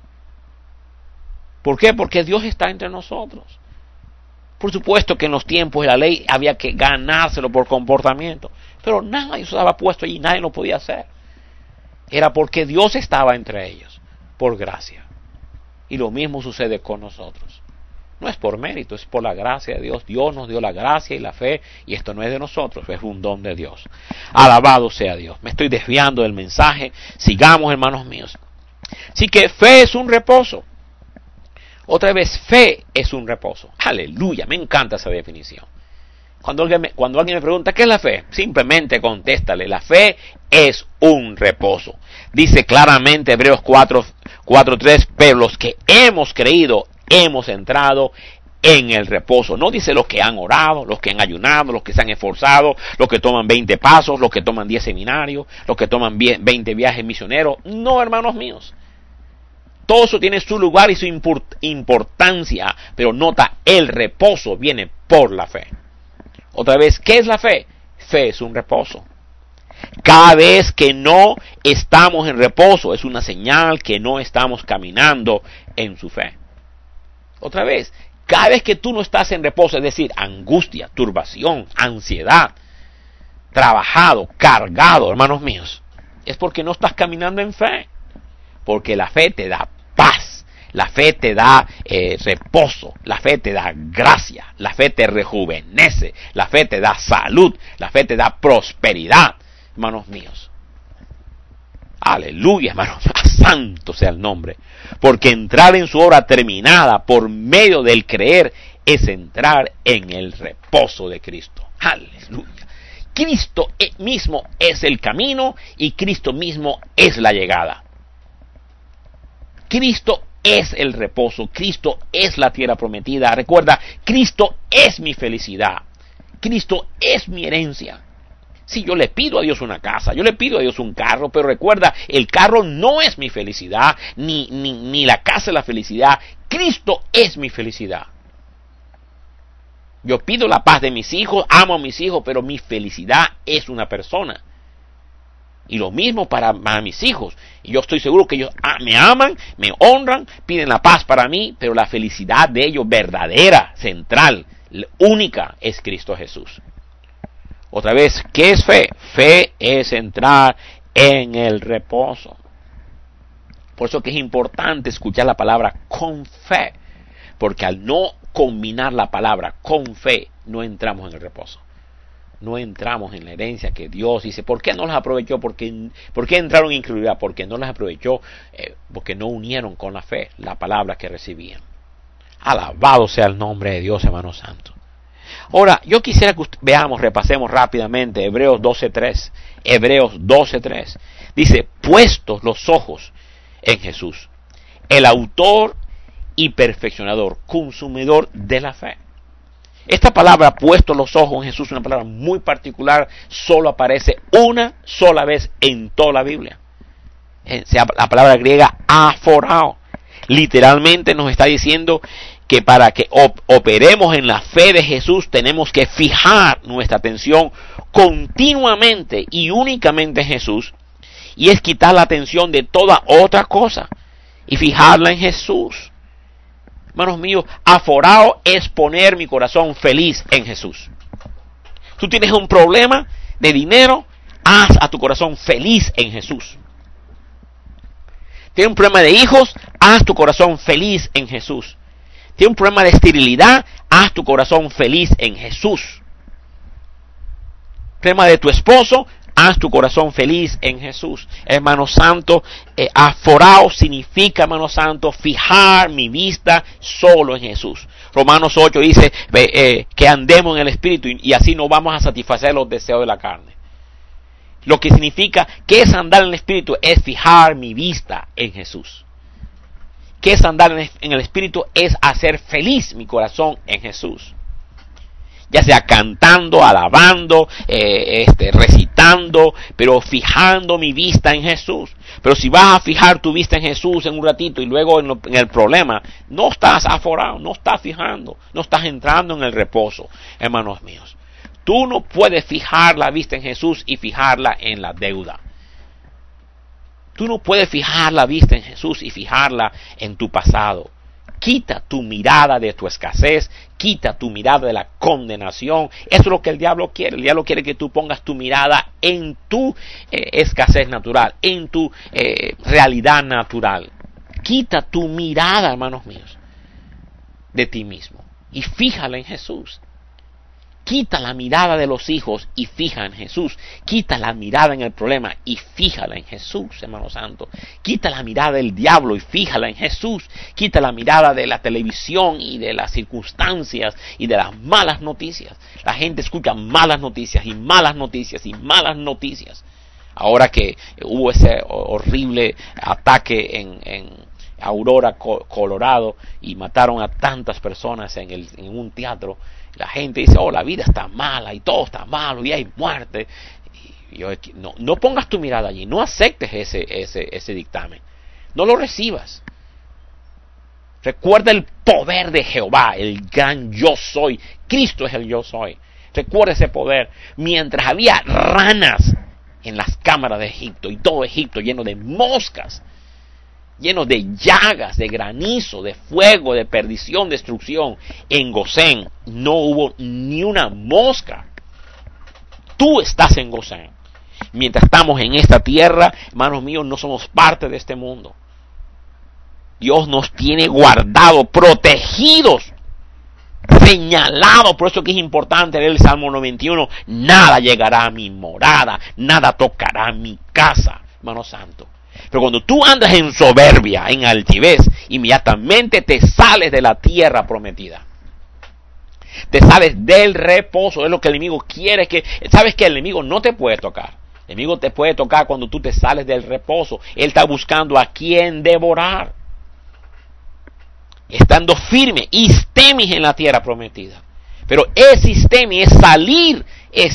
¿Por qué? Porque Dios está entre nosotros. Por supuesto que en los tiempos de la ley había que ganárselo por comportamiento, pero nadie se estaba puesto allí, nadie lo podía hacer. Era porque Dios estaba entre ellos, por gracia. Y lo mismo sucede con nosotros. No es por mérito, es por la gracia de Dios. Dios nos dio la gracia y la fe, y esto no es de nosotros, es un don de Dios. Alabado sea Dios. Me estoy desviando del mensaje. Sigamos, hermanos míos. Así que fe es un reposo. Otra vez, fe es un reposo. Aleluya, me encanta esa definición. Cuando alguien me pregunta, ¿qué es la fe? Simplemente contéstale, la fe es un reposo. Dice claramente Hebreos 4:3, pero los que hemos creído, hemos entrado en el reposo. No dice los que han orado, los que han ayunado, los que se han esforzado, los que toman 20 pasos, los que toman 10 seminarios, los que toman 20 viajes misioneros. No, hermanos míos. Todo eso tiene su lugar y su importancia, pero nota, el reposo viene por la fe. Otra vez, ¿qué es la fe? Fe es un reposo. Cada vez que no estamos en reposo es una señal que no estamos caminando en su fe. Otra vez, cada vez que tú no estás en reposo, es decir, angustia, turbación, ansiedad, trabajado, cargado, hermanos míos, es porque no estás caminando en fe. Porque la fe te da paz, la fe te da reposo, la fe te da gracia, la fe te rejuvenece, la fe te da salud, la fe te da prosperidad, hermanos míos. Aleluya, hermanos, santo sea el nombre. Porque entrar en su obra terminada por medio del creer es entrar en el reposo de Cristo. Aleluya. Cristo mismo es el camino y Cristo mismo es la llegada. Cristo es el reposo, Cristo es la tierra prometida. Recuerda, Cristo es mi felicidad, Cristo es mi herencia. Sí, yo le pido a Dios una casa, yo le pido a Dios un carro, pero recuerda, el carro no es mi felicidad, ni la casa es la felicidad. Cristo es mi felicidad. Yo pido la paz de mis hijos, amo a mis hijos, pero mi felicidad es una persona. Y lo mismo para mis hijos. Y yo estoy seguro que ellos me aman, me honran, piden la paz para mí, pero la felicidad de ellos verdadera, central, única, es Cristo Jesús. Otra vez, ¿qué es fe? Fe es entrar en el reposo. Por eso que es importante escuchar la palabra con fe, porque al no combinar la palabra con fe, no entramos en el reposo. No entramos en la herencia que Dios dice. ¿Por qué no las aprovechó? ¿Por qué entraron en incredulidad? Porque no las aprovechó, porque no unieron con la fe la palabra que recibían. Alabado sea el nombre de Dios, hermanos santos. Ahora, yo quisiera que repasemos rápidamente Hebreos 12:3. Hebreos 12:3. Dice, puestos los ojos en Jesús, el autor y perfeccionador, consumidor de la fe. Esta palabra, puesto los ojos en Jesús, es una palabra muy particular, solo aparece una sola vez en toda la Biblia. La palabra griega aforao. Literalmente nos está diciendo que para que operemos en la fe de Jesús tenemos que fijar nuestra atención continuamente y únicamente en Jesús, y es quitar la atención de toda otra cosa y fijarla en Jesús. Hermanos míos, aforao es poner mi corazón feliz en Jesús. Tú tienes un problema de dinero, haz a tu corazón feliz en Jesús. Tienes un problema de hijos, haz tu corazón feliz en Jesús. Tienes un problema de esterilidad, haz tu corazón feliz en Jesús. Problema de tu esposo, haz tu corazón feliz en Jesús. Hermano santo, aforao significa, hermano santo, fijar mi vista solo en Jesús. Romanos 8 dice que andemos en el Espíritu y así no vamos a satisfacer los deseos de la carne. Lo que significa que es andar en el Espíritu es fijar mi vista en Jesús. Que es andar en el Espíritu es hacer feliz mi corazón en Jesús. Ya sea cantando, alabando, recitando, pero fijando mi vista en Jesús. Pero si vas a fijar tu vista en Jesús en un ratito y luego en el problema, no estás aforado, no estás fijando, no estás entrando en el reposo, hermanos míos. Tú no puedes fijar la vista en Jesús y fijarla en la deuda. Tú no puedes fijar la vista en Jesús y fijarla en tu pasado. Quita tu mirada de tu escasez, quita tu mirada de la condenación. Eso es lo que el diablo quiere. El diablo quiere que tú pongas tu mirada en tu escasez natural, en tu realidad natural. Quita tu mirada, hermanos míos, de ti mismo y fíjala en Jesús. Quita la mirada de los hijos y fija en Jesús. Quita la mirada en el problema y fíjala en Jesús, hermano santo. Quita la mirada del diablo y fíjala en Jesús. Quita la mirada de la televisión y de las circunstancias y de las malas noticias. La gente escucha malas noticias y malas noticias y malas noticias. Ahora que hubo ese horrible ataque en Aurora, Colorado, y mataron a tantas personas en un teatro, la gente dice, oh, la vida está mala y todo está malo y hay muerte. Y no pongas tu mirada allí, no aceptes ese dictamen, no lo recibas. Recuerda el poder de Jehová, el gran yo soy. Cristo es el yo soy. Recuerda ese poder. Mientras había ranas en las cámaras de Egipto y todo Egipto lleno de moscas, lleno de llagas, de granizo, de fuego, de perdición, destrucción, en Gosén no hubo ni una mosca. Tú estás en Gosén. Mientras estamos en esta tierra, hermanos míos, no somos parte de este mundo. Dios nos tiene guardados, protegidos, señalados. Por eso que es importante leer el Salmo 91. Nada llegará a mi morada, nada tocará mi casa, hermano santo. Pero cuando tú andas en soberbia, en altivez, inmediatamente te sales de la tierra prometida. Te sales del reposo. Es lo que el enemigo quiere. Sabes que el enemigo no te puede tocar. El enemigo te puede tocar cuando tú te sales del reposo. Él está buscando a quien devorar. Estando firme, istemis en la tierra prometida. Pero es istemis, es salir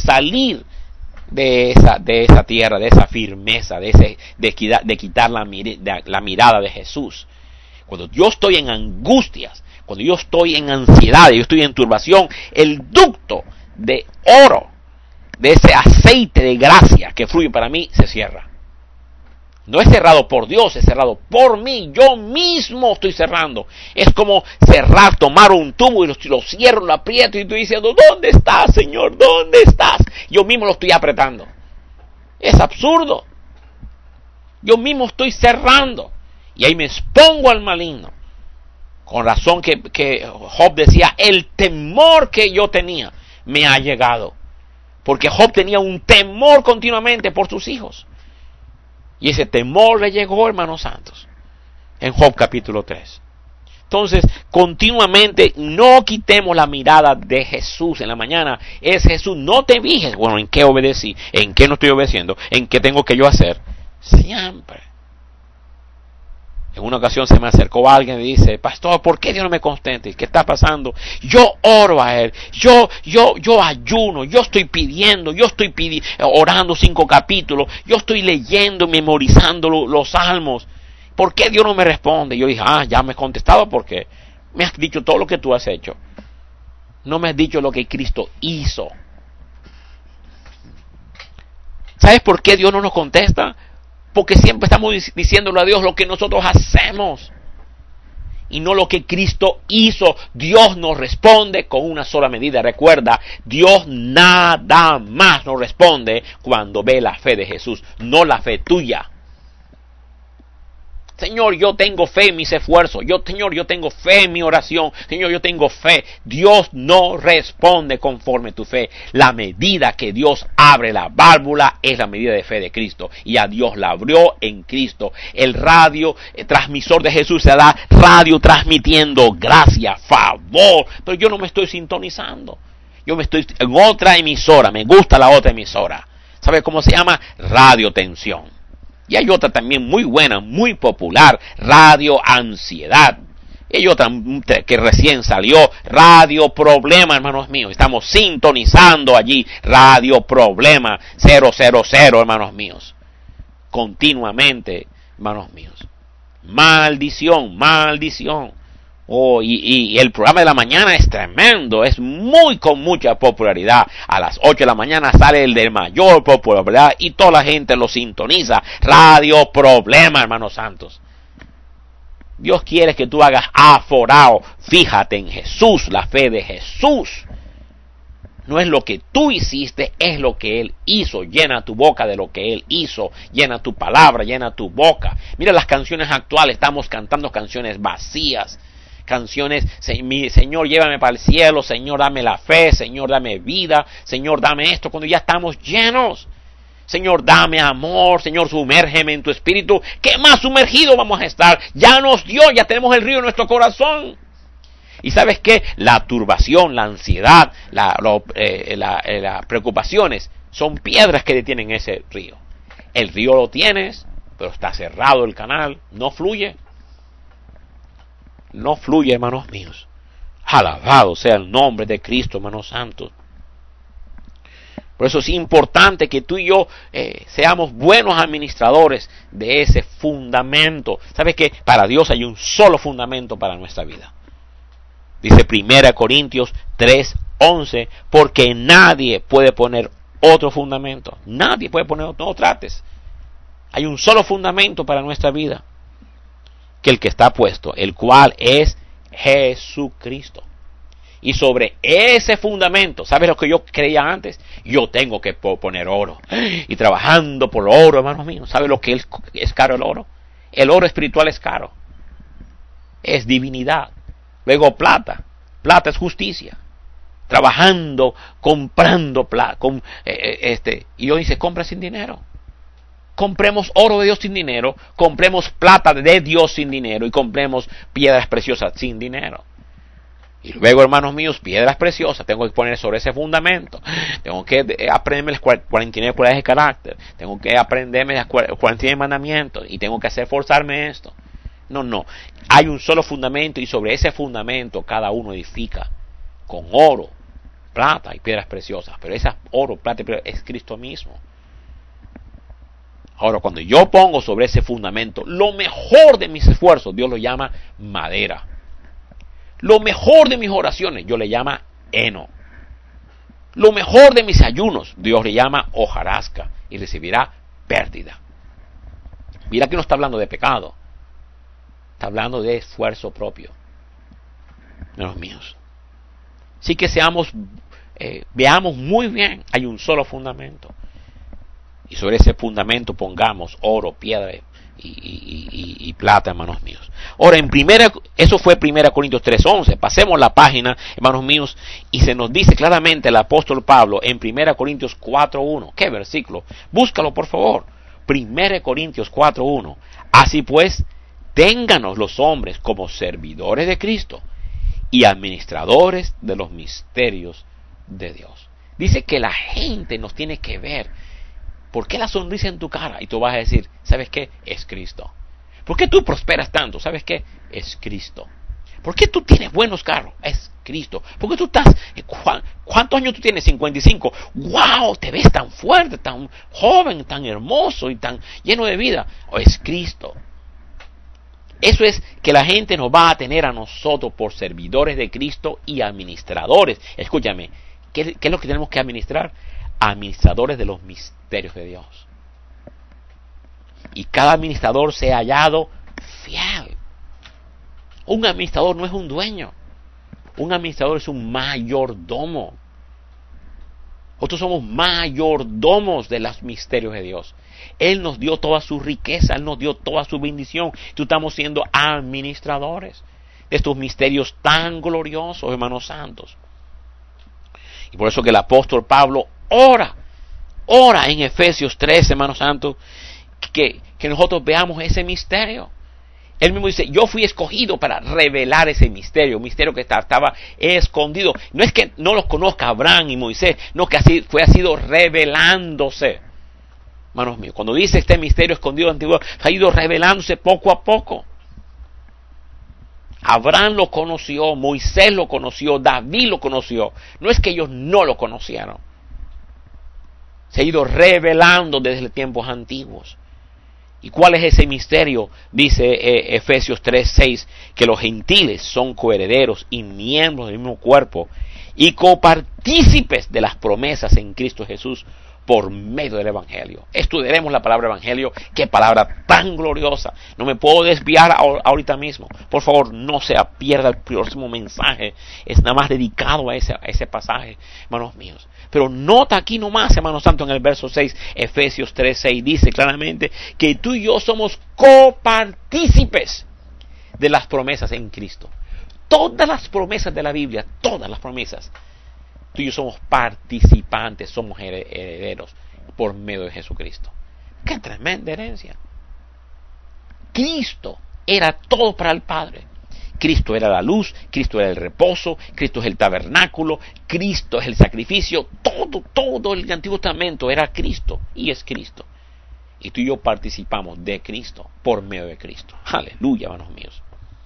de esa tierra, de esa firmeza, de quitar la mirada de Jesús. Cuando yo estoy en angustias, cuando yo estoy en ansiedad, yo estoy en turbación, el ducto de oro, de ese aceite de gracia que fluye para mí, se cierra. No es cerrado por Dios, es cerrado por mí. Yo mismo estoy cerrando. Es como cerrar, tomar un tubo y lo cierro, lo aprieto y estoy diciendo, ¿dónde estás, Señor? ¿Dónde estás? Yo mismo lo estoy apretando. Es absurdo. Yo mismo estoy cerrando. Y ahí me expongo al maligno. Con razón que Job decía, el temor que yo tenía me ha llegado. Porque Job tenía un temor continuamente por sus hijos. Y ese temor le llegó, hermanos santos, en Job capítulo 3. Entonces, continuamente no quitemos la mirada de Jesús en la mañana. Es Jesús, no te fijes, bueno, en qué obedecí, en qué no estoy obedeciendo, en qué tengo que yo hacer. Siempre. En una ocasión se me acercó alguien y dice, pastor, ¿por qué Dios no me contesta? ¿Qué está pasando? Yo oro a Él, yo ayuno, yo estoy orando 5 capítulos, yo estoy leyendo, memorizando los salmos. ¿Por qué Dios no me responde? Yo dije, ya me has contestado porque me has dicho todo lo que tú has hecho. No me has dicho lo que Cristo hizo. ¿Sabes por qué Dios no nos contesta? Porque siempre estamos diciéndole a Dios lo que nosotros hacemos y no lo que Cristo hizo. Dios nos responde con una sola medida. Recuerda, Dios nada más nos responde cuando ve la fe de Jesús, no la fe tuya. Señor, yo tengo fe en mis esfuerzos. Señor, yo tengo fe en mi oración. Señor, yo tengo fe. Dios no responde conforme tu fe. La medida que Dios abre la válvula es la medida de fe de Cristo. Y a Dios la abrió en Cristo. El transmisor de Jesús se da radio transmitiendo gracia, favor. Pero yo no me estoy sintonizando. Yo me estoy en otra emisora. Me gusta la otra emisora. ¿Sabe cómo se llama? Radio Tensión. Y hay otra también muy buena, muy popular, Radio Ansiedad. Y hay otra que recién salió, Radio Problema, hermanos míos. Estamos sintonizando allí, Radio Problema 000, hermanos míos. Continuamente, hermanos míos. Maldición, maldición. Y el programa de la mañana es tremendo, es con mucha popularidad. A las 8 de la mañana sale el de mayor popularidad y toda la gente lo sintoniza. Radio Problema, hermanos santos. Dios quiere que tú hagas aforado. Fíjate en Jesús, la fe de Jesús. No es lo que tú hiciste, es lo que Él hizo. Llena tu boca de lo que Él hizo. Llena tu palabra, llena tu boca. Mira las canciones actuales, estamos cantando canciones vacías. Canciones, Señor, llévame para el cielo, Señor, dame la fe, Señor, dame vida, Señor, dame esto, cuando ya estamos llenos. Señor, dame amor, Señor, sumérgeme en tu espíritu. ¿Qué más sumergido vamos a estar? Ya nos dio, ya tenemos el río en nuestro corazón. Y ¿sabes qué? La turbación, la ansiedad, las preocupaciones son piedras que detienen ese río. El río lo tienes, pero está cerrado el canal, no fluye. No fluye, hermanos míos. Alabado sea el nombre de Cristo, hermanos santos. Por eso es importante que tú y yo seamos buenos administradores de ese fundamento. ¿Sabes qué? Para Dios hay un solo fundamento para nuestra vida. Dice 1 Corintios 3:11, porque nadie puede poner otro fundamento. Nadie puede poner otro, no trates. Hay un solo fundamento para nuestra vida, que el que está puesto, el cual es Jesucristo. Y sobre ese fundamento, ¿sabes lo que yo creía antes? Yo tengo que poner oro. Y trabajando por oro, hermanos míos. ¿Sabes lo que es caro el oro? El oro espiritual es caro. Es divinidad. Luego plata. Plata es justicia. Trabajando, comprando plata. Y Dios dice, compra sin dinero. Compremos oro de Dios sin dinero, compremos plata de Dios sin dinero y compremos piedras preciosas sin dinero. Y luego, hermanos míos, piedras preciosas tengo que poner sobre ese fundamento. Tengo que aprenderme las 49 cualidades de carácter. Tengo que aprenderme las 49 mandamientos y tengo que esforzarme en esto. No. Hay un solo fundamento y sobre ese fundamento cada uno edifica con oro, plata y piedras preciosas. Pero ese oro, plata y piedras es Cristo mismo. Ahora, cuando yo pongo sobre ese fundamento lo mejor de mis esfuerzos, Dios lo llama madera. Lo mejor de mis oraciones, Dios le llama heno. Lo mejor de mis ayunos, Dios le llama hojarasca y recibirá pérdida. Mira que no está hablando de pecado, está hablando de esfuerzo propio, hermanos míos. Así que veamos muy bien, hay un solo fundamento. Y sobre ese fundamento pongamos oro, piedra y plata, hermanos míos. Ahora, eso fue 1 Corintios 3:11. Pasemos la página, hermanos míos, y se nos dice claramente el apóstol Pablo en 1 Corintios 4:1. ¿Qué versículo? Búscalo, por favor. 1 Corintios 4:1. Así pues, ténganos los hombres como servidores de Cristo y administradores de los misterios de Dios. Dice que la gente nos tiene que ver. ¿Por qué la sonrisa en tu cara? Y tú vas a decir, ¿sabes qué? Es Cristo. ¿Por qué tú prosperas tanto? ¿Sabes qué? Es Cristo. ¿Por qué tú tienes buenos carros? Es Cristo. ¿Por qué tú estás... ¿Cuántos años tú tienes? 55. ¡Wow! Te ves tan fuerte, tan joven, tan hermoso y tan lleno de vida. Es Cristo. Eso es que la gente nos va a tener a nosotros por servidores de Cristo y administradores. Escúchame, ¿qué es lo que tenemos que administrar? Administradores de los misterios de Dios. Y cada administrador sea hallado fiel. Un administrador no es un dueño. Un administrador es un mayordomo. Nosotros somos mayordomos de los misterios de Dios. Él nos dio toda su riqueza, Él nos dio toda su bendición. Tú estamos siendo administradores de estos misterios tan gloriosos, hermanos santos. Y por eso que el apóstol Pablo ora en Efesios 3, hermanos santos, que nosotros veamos ese misterio. Él mismo dice, yo fui escogido para revelar ese misterio, un misterio que estaba escondido. No es que no los conozca Abraham y Moisés, no, que así ha sido revelándose. Hermanos míos, cuando dice este misterio escondido antiguo, ha ido revelándose poco a poco. Abraham lo conoció, Moisés lo conoció, David lo conoció. No es que ellos no lo conocieron. Se ha ido revelando desde tiempos antiguos. ¿Y cuál es ese misterio? Dice Efesios 3:6, que los gentiles son coherederos y miembros del mismo cuerpo y copartícipes de las promesas en Cristo Jesús por medio del Evangelio. Estudiaremos la palabra Evangelio. Qué palabra tan gloriosa. No me puedo desviar ahorita mismo. Por favor, no se pierda el próximo mensaje. Es nada más dedicado a ese pasaje, hermanos míos. Pero nota aquí nomás, hermano santo, en el verso 6, Efesios 3:6, dice claramente que tú y yo somos copartícipes de las promesas en Cristo. Todas las promesas de la Biblia, todas las promesas, tú y yo somos participantes, somos herederos por medio de Jesucristo. ¡Qué tremenda herencia! Cristo era todo para el Padre. Cristo era la luz, Cristo era el reposo, Cristo es el tabernáculo, Cristo es el sacrificio, todo el Antiguo Testamento era Cristo y es Cristo. Y tú y yo participamos de Cristo por medio de Cristo. Aleluya, hermanos míos.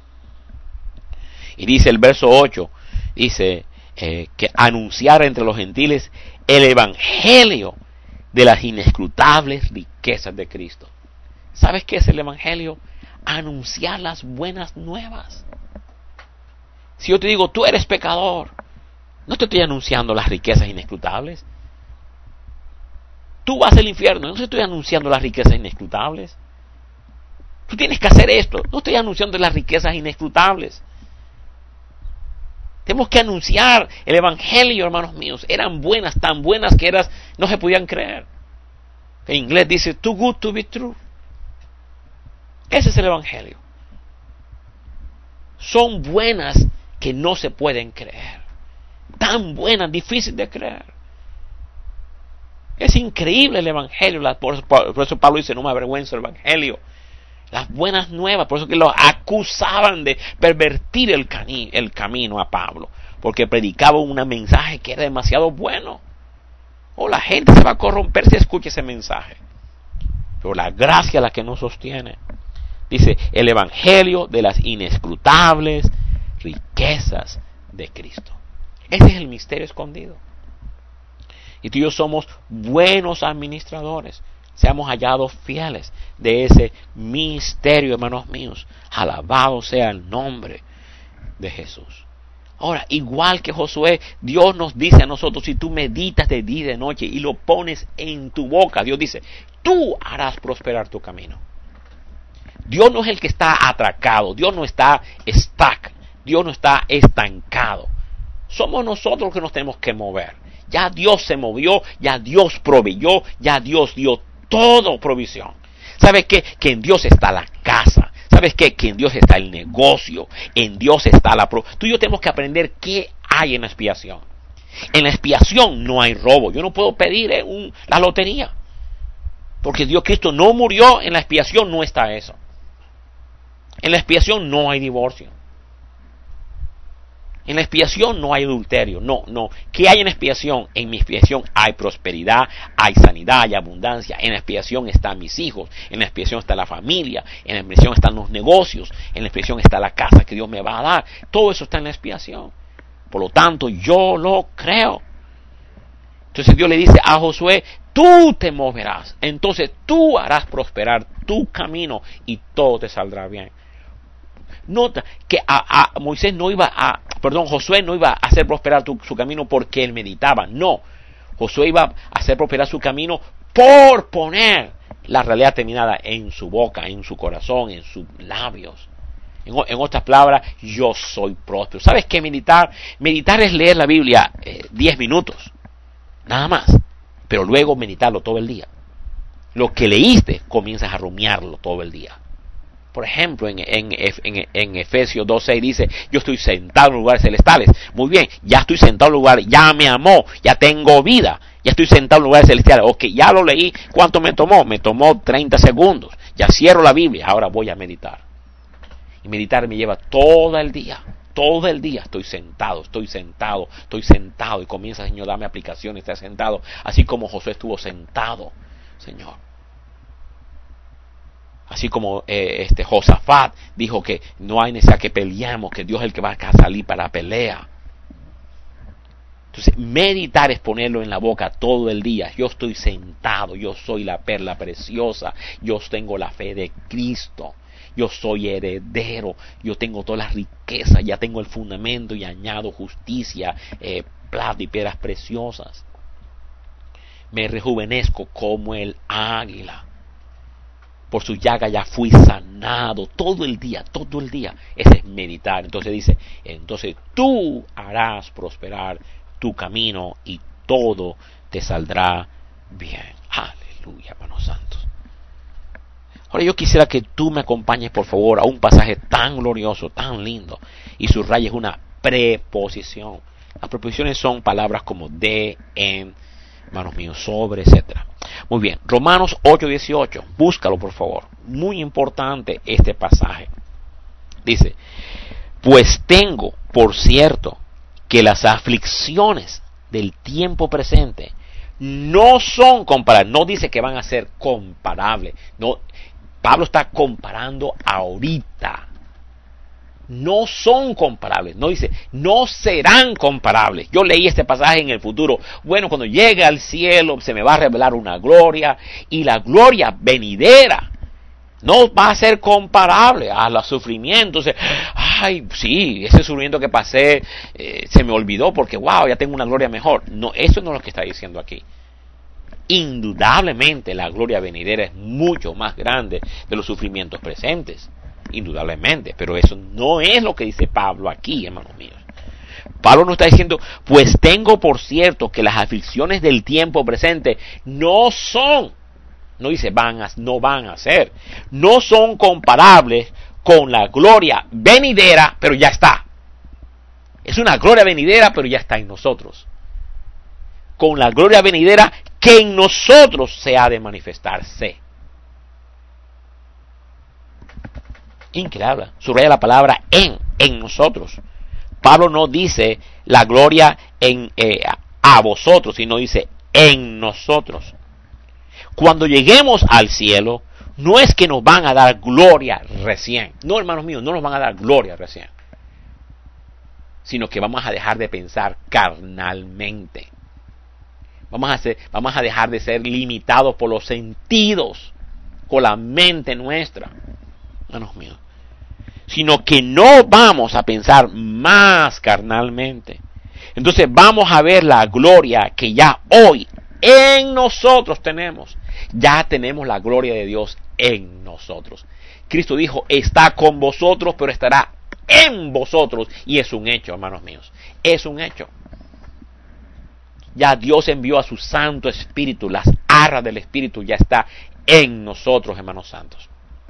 Y dice el verso 8, dice que anunciar entre los gentiles el evangelio de las inescrutables riquezas de Cristo. ¿Sabes qué es el evangelio? Anunciar las buenas nuevas. Si yo te digo, tú eres pecador, no te estoy anunciando las riquezas inescrutables. Tú vas al infierno, no te estoy anunciando las riquezas inescrutables. Tú tienes que hacer esto, no estoy anunciando las riquezas inescrutables. Tenemos que anunciar el evangelio, hermanos míos. Eran buenas, tan buenas que no se podían creer. En inglés dice, too good to be true. Ese es el evangelio. Son buenas que no se pueden creer. Tan buenas, difícil de creer. Es increíble el evangelio. Por eso Pablo dice, no me avergüenzo del evangelio. Las buenas nuevas. Por eso que lo acusaban de pervertir el camino a Pablo. Porque predicaba un mensaje que era demasiado bueno. La gente se va a corromper si escucha ese mensaje. Pero la gracia es la que nos sostiene. Dice, el evangelio de las inescrutables riquezas de Cristo. Ese es el misterio escondido. Y tú y yo somos buenos administradores. Seamos hallados fieles de ese misterio, hermanos míos. Alabado sea el nombre de Jesús. Ahora, igual que Josué, Dios nos dice a nosotros, si tú meditas de día y de noche y lo pones en tu boca, Dios dice, tú harás prosperar tu camino. Dios no es el que está atracado, Dios no está Dios no está estancado. Somos nosotros los que nos tenemos que mover. Ya Dios se movió, ya Dios proveyó, ya Dios dio todo provisión. ¿Sabes qué? Que en Dios está la casa. ¿Sabes qué? Que en Dios está el negocio. En Dios está la provisión. Tú y yo tenemos que aprender qué hay en la expiación. En la expiación no hay robo. Yo no puedo pedir la lotería. Porque Dios Cristo no murió, en la expiación no está eso. En la expiación no hay divorcio. En la expiación no hay adulterio, no. ¿Qué hay en expiación? En mi expiación hay prosperidad, hay sanidad, hay abundancia. En la expiación están mis hijos, en la expiación está la familia, en la expiación están los negocios, en la expiación está la casa que Dios me va a dar. Todo eso está en la expiación. Por lo tanto, yo lo creo. Entonces Dios le dice a Josué, tú te moverás, entonces tú harás prosperar tu camino y todo te saldrá bien. Nota que Josué no iba a hacer prosperar su camino porque él meditaba, no. Josué iba a hacer prosperar su camino por poner la realidad terminada en su boca, en su corazón, en sus labios. En otras palabras, yo soy próspero. ¿Sabes qué meditar? Meditar es leer la Biblia 10 minutos, nada más, pero luego meditarlo todo el día. Lo que leíste, comienzas a rumiarlo todo el día. Por ejemplo, en Efesios 2:6 dice, yo estoy sentado en lugares celestiales. Muy bien, ya estoy sentado en lugares, ya me amó, ya tengo vida, ya estoy sentado en lugares celestiales. Ok, ya lo leí, ¿cuánto me tomó? Me tomó 30 segundos. Ya cierro la Biblia, ahora voy a meditar. Y meditar me lleva todo el día. Todo el día estoy sentado. Y comienza, Señor, dame aplicaciones, está sentado. Así como Josué estuvo sentado, Señor. Así como Josafat dijo que no hay necesidad que peleemos, que Dios es el que va a salir para la pelea. Entonces, meditar es ponerlo en la boca todo el día. Yo estoy sentado, yo soy la perla preciosa, yo tengo la fe de Cristo, yo soy heredero, yo tengo todas las riquezas, ya tengo el fundamento y añado justicia, plata y piedras preciosas. Me rejuvenezco como el águila. Por su llaga ya fui sanado. Todo el día. Ese es meditar. Entonces dice, entonces tú harás prosperar tu camino y todo te saldrá bien. Aleluya, hermanos santos. Ahora yo quisiera que tú me acompañes, por favor, a un pasaje tan glorioso, tan lindo, y subrayes una preposición. Las preposiciones son palabras como de, en, hermanos míos, sobre, etcétera. Muy bien, Romanos 8:18, búscalo por favor, muy importante este pasaje. Dice, pues tengo por cierto que las aflicciones del tiempo presente no son comparables, no dice que van a ser comparables, no, Pablo está comparando ahorita. No son comparables, no dice, no serán comparables. Yo leí este pasaje en el futuro. Bueno, cuando llegue al cielo se me va a revelar una gloria y la gloria venidera no va a ser comparable a los sufrimientos. Ay, sí, ese sufrimiento que pasé se me olvidó porque wow, ya tengo una gloria mejor. No, eso no es lo que está diciendo aquí. Indudablemente la gloria venidera es mucho más grande de los sufrimientos presentes. Indudablemente, pero eso no es lo que dice Pablo aquí, hermanos míos. Pablo no está diciendo, pues tengo por cierto que las aflicciones del tiempo presente no dice no van a ser, no son comparables con la gloria venidera, pero ya está. Es una gloria venidera, pero ya está en nosotros. Con la gloria venidera que en nosotros se ha de manifestarse. Increíble, subraya la palabra en nosotros. Pablo no dice la gloria a vosotros, sino dice en nosotros. Cuando lleguemos al cielo, no es que nos van a dar gloria recién. No, hermanos míos, no nos van a dar gloria recién. Sino que vamos a dejar de pensar carnalmente. Vamos a dejar de ser limitados por los sentidos, con la mente nuestra. Hermanos míos, sino que no vamos a pensar más carnalmente. Entonces vamos a ver la gloria que ya hoy en nosotros tenemos. Ya tenemos la gloria de Dios en nosotros. Cristo dijo, está con vosotros, pero estará en vosotros. Y es un hecho, hermanos míos. Es un hecho. Ya Dios envió a su Santo Espíritu. Las arras del Espíritu ya está en nosotros, hermanos santos.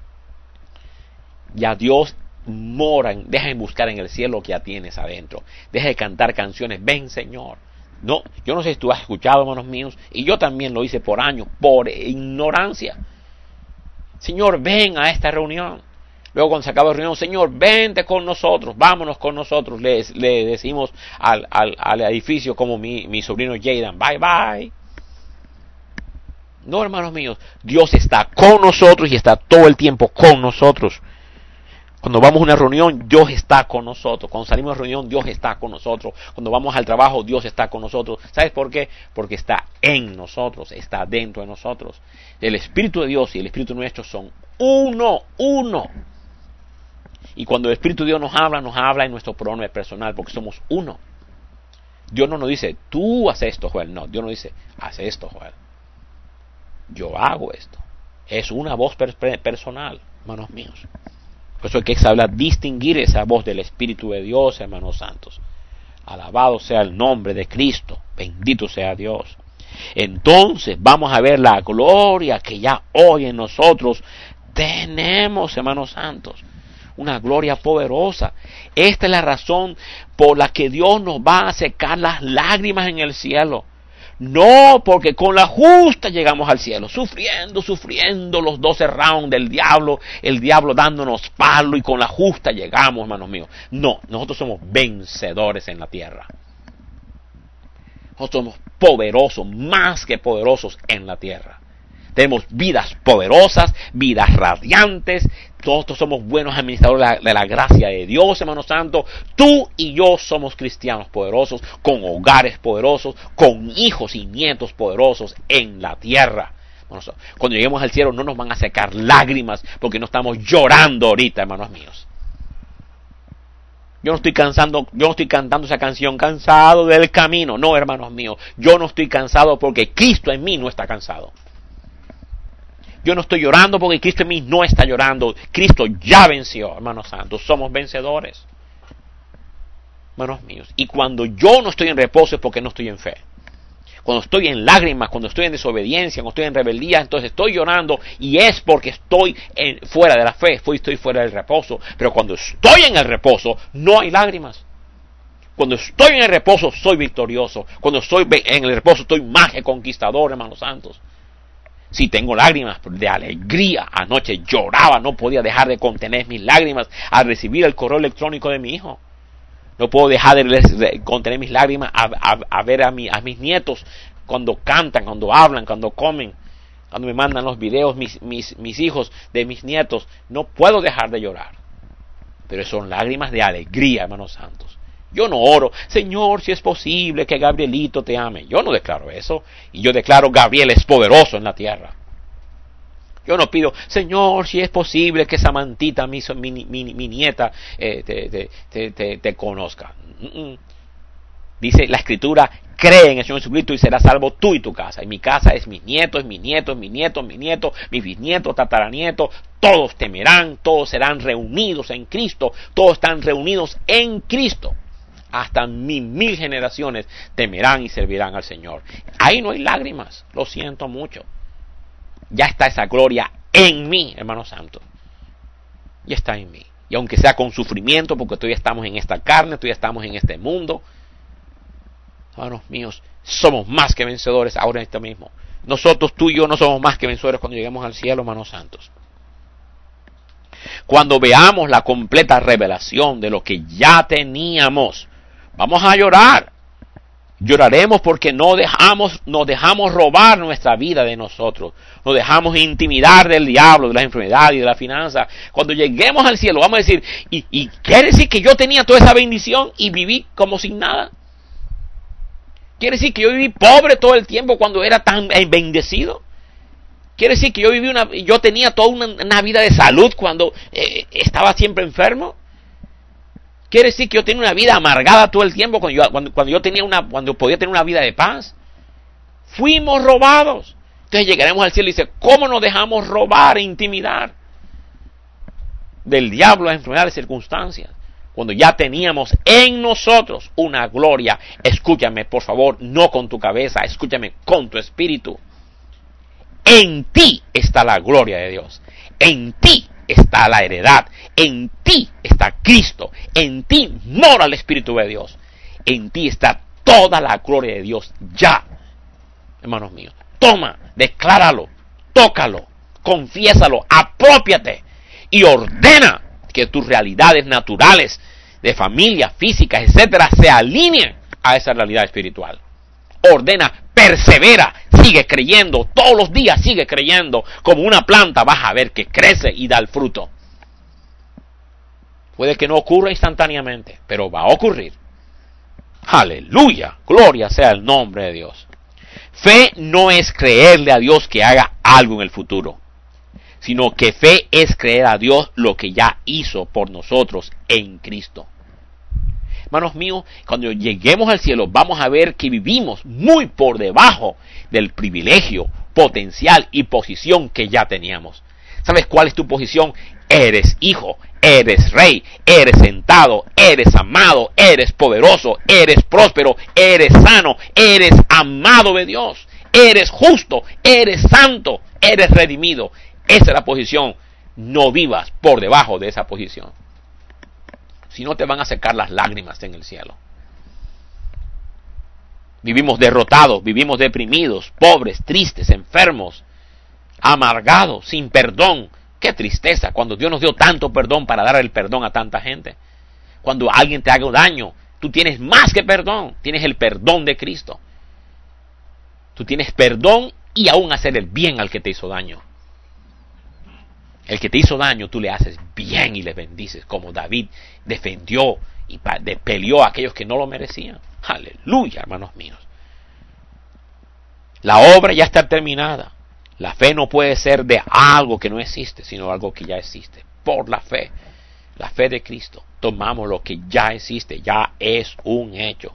Ya Dios mora, deja de buscar en el cielo lo que ya tienes adentro. Deja de cantar canciones, ven Señor. No, yo no sé si tú has escuchado, hermanos míos, y yo también lo hice por años, por ignorancia. Señor, ven a esta reunión. Luego cuando se acaba la reunión, Señor, vente con nosotros, vámonos con nosotros. Le decimos al edificio como mi sobrino Jaden, bye bye. No, hermanos míos, Dios está con nosotros y está todo el tiempo con nosotros. Cuando vamos a una reunión, Dios está con nosotros. Cuando salimos de reunión, Dios está con nosotros. Cuando vamos al trabajo, Dios está con nosotros. ¿Sabes por qué? Porque está en nosotros, está dentro de nosotros. El Espíritu de Dios y el Espíritu nuestro son uno. Y cuando el Espíritu de Dios nos habla en nuestro pronombre personal, porque somos uno. Dios no nos dice, tú haces esto, Joel. No, Dios nos dice, haz esto, Joel. Yo hago esto. Es una voz personal, hermanos míos. Por eso hay que saber distinguir esa voz del Espíritu de Dios, hermanos santos. Alabado sea el nombre de Cristo. Bendito sea Dios. Entonces vamos a ver la gloria que ya hoy en nosotros tenemos, hermanos santos. Una gloria poderosa. Esta es la razón por la que Dios nos va a secar las lágrimas en el cielo. No, porque con la justa llegamos al cielo, sufriendo los 12 rounds del diablo, el diablo dándonos palo, y con la justa llegamos, hermanos míos. No, nosotros somos vencedores en la tierra. Nosotros somos poderosos, más que poderosos en la tierra. Tenemos vidas poderosas, vidas radiantes. Nosotros somos buenos administradores de la gracia de Dios, hermano santo. Tú y yo somos cristianos poderosos, con hogares poderosos, con hijos y nietos poderosos en la tierra. Cuando lleguemos al cielo no nos van a secar lágrimas, porque no estamos llorando ahorita, hermanos míos. Yo no estoy cantando esa canción, cansado del camino. No, hermanos míos, yo no estoy cansado porque Cristo en mí no está cansado. Yo no estoy llorando porque Cristo en mí no está llorando. Cristo ya venció, hermanos santos. Somos vencedores, hermanos míos. Y cuando yo no estoy en reposo es porque no estoy en fe. Cuando estoy en lágrimas, cuando estoy en desobediencia, cuando estoy en rebeldía, entonces estoy llorando y es porque estoy fuera de la fe, estoy fuera del reposo. Pero cuando estoy en el reposo, no hay lágrimas. Cuando estoy en el reposo, soy victorioso. Cuando estoy en el reposo, estoy más que conquistador, hermanos santos. Si tengo lágrimas de alegría, anoche lloraba, no podía dejar de contener mis lágrimas al recibir el correo electrónico de mi hijo. No puedo dejar de contener mis lágrimas a ver a mis nietos cuando cantan, cuando hablan, cuando comen, cuando me mandan los videos mis hijos de mis nietos. No puedo dejar de llorar. Pero son lágrimas de alegría, hermanos santos. Yo no oro, Señor, si es posible que Gabrielito te ame. Yo no declaro eso. Y yo declaro, Gabriel es poderoso en la tierra. Yo no pido, Señor, si es posible que Samantita, mi nieta, te conozca. Dice la Escritura, cree en el Señor Jesucristo y serás salvo tú y tu casa. Y mi casa es mis nietos, mis bisnietos, tataranietos. Todos temerán, todos serán reunidos en Cristo. Todos están reunidos en Cristo. Hasta 1000 generaciones temerán y servirán al Señor. Ahí no hay lágrimas, lo siento mucho. Ya está esa gloria en mí, hermano santo. Ya está en mí. Y aunque sea con sufrimiento, porque todavía estamos en esta carne, todavía estamos en este mundo, hermanos míos, somos más que vencedores ahora en esto mismo. Nosotros, tú y yo, no somos más que vencedores cuando lleguemos al cielo, hermanos santos. Cuando veamos la completa revelación de lo que ya teníamos, vamos a llorar. Lloraremos porque nos dejamos robar nuestra vida de nosotros. Nos dejamos intimidar del diablo, de las enfermedades y de la finanza. Cuando lleguemos al cielo vamos a decir, ¿y quiere decir que yo tenía toda esa bendición y viví como sin nada? ¿Quiere decir que yo viví pobre todo el tiempo cuando era tan bendecido? ¿Quiere decir que yo tenía toda una vida de salud cuando estaba siempre enfermo? ¿Quiere decir que yo tenía una vida amargada todo el tiempo cuando podía tener una vida de paz? Fuimos robados. Entonces llegaremos al cielo y dice, ¿cómo nos dejamos robar e intimidar del diablo, las enfermedades, circunstancias? Cuando ya teníamos en nosotros una gloria. Escúchame, por favor, no con tu cabeza, escúchame con tu espíritu. En ti está la gloria de Dios. En ti está la heredad. En ti está Cristo. En ti mora el Espíritu de Dios. En ti está toda la gloria de Dios ya. Hermanos míos, toma, decláralo, tócalo, confiésalo, aprópiate y ordena que tus realidades naturales de familia, físicas, etcétera, se alineen a esa realidad espiritual. Ordena, persevera, sigue creyendo, todos los días sigue creyendo. Como una planta vas a ver que crece y da el fruto. Puede que no ocurra instantáneamente, pero va a ocurrir. Aleluya, gloria sea el nombre de Dios. Fe no es creerle a Dios que haga algo en el futuro, sino que fe es creer a Dios lo que ya hizo por nosotros en Cristo. Hermanos míos, cuando lleguemos al cielo vamos a ver que vivimos muy por debajo del privilegio, potencial y posición que ya teníamos. ¿Sabes cuál es tu posición? Eres hijo, eres rey, eres sentado, eres amado, eres poderoso, eres próspero, eres sano, eres amado de Dios, eres justo, eres santo, eres redimido. Esa es la posición. No vivas por debajo de esa posición. Si no, te van a secar las lágrimas en el cielo. Vivimos derrotados, vivimos deprimidos, pobres, tristes, enfermos, amargados, sin perdón. Qué tristeza cuando Dios nos dio tanto perdón para dar el perdón a tanta gente. Cuando alguien te haga daño, tú tienes más que perdón, tienes el perdón de Cristo. Tú tienes perdón y aún hacer el bien al que te hizo daño. El que te hizo daño, tú le haces bien y le bendices, como David defendió y peleó a aquellos que no lo merecían. Aleluya, hermanos míos. La obra ya está terminada. La fe no puede ser de algo que no existe, sino algo que ya existe. Por la fe de Cristo, tomamos lo que ya existe, ya es un hecho.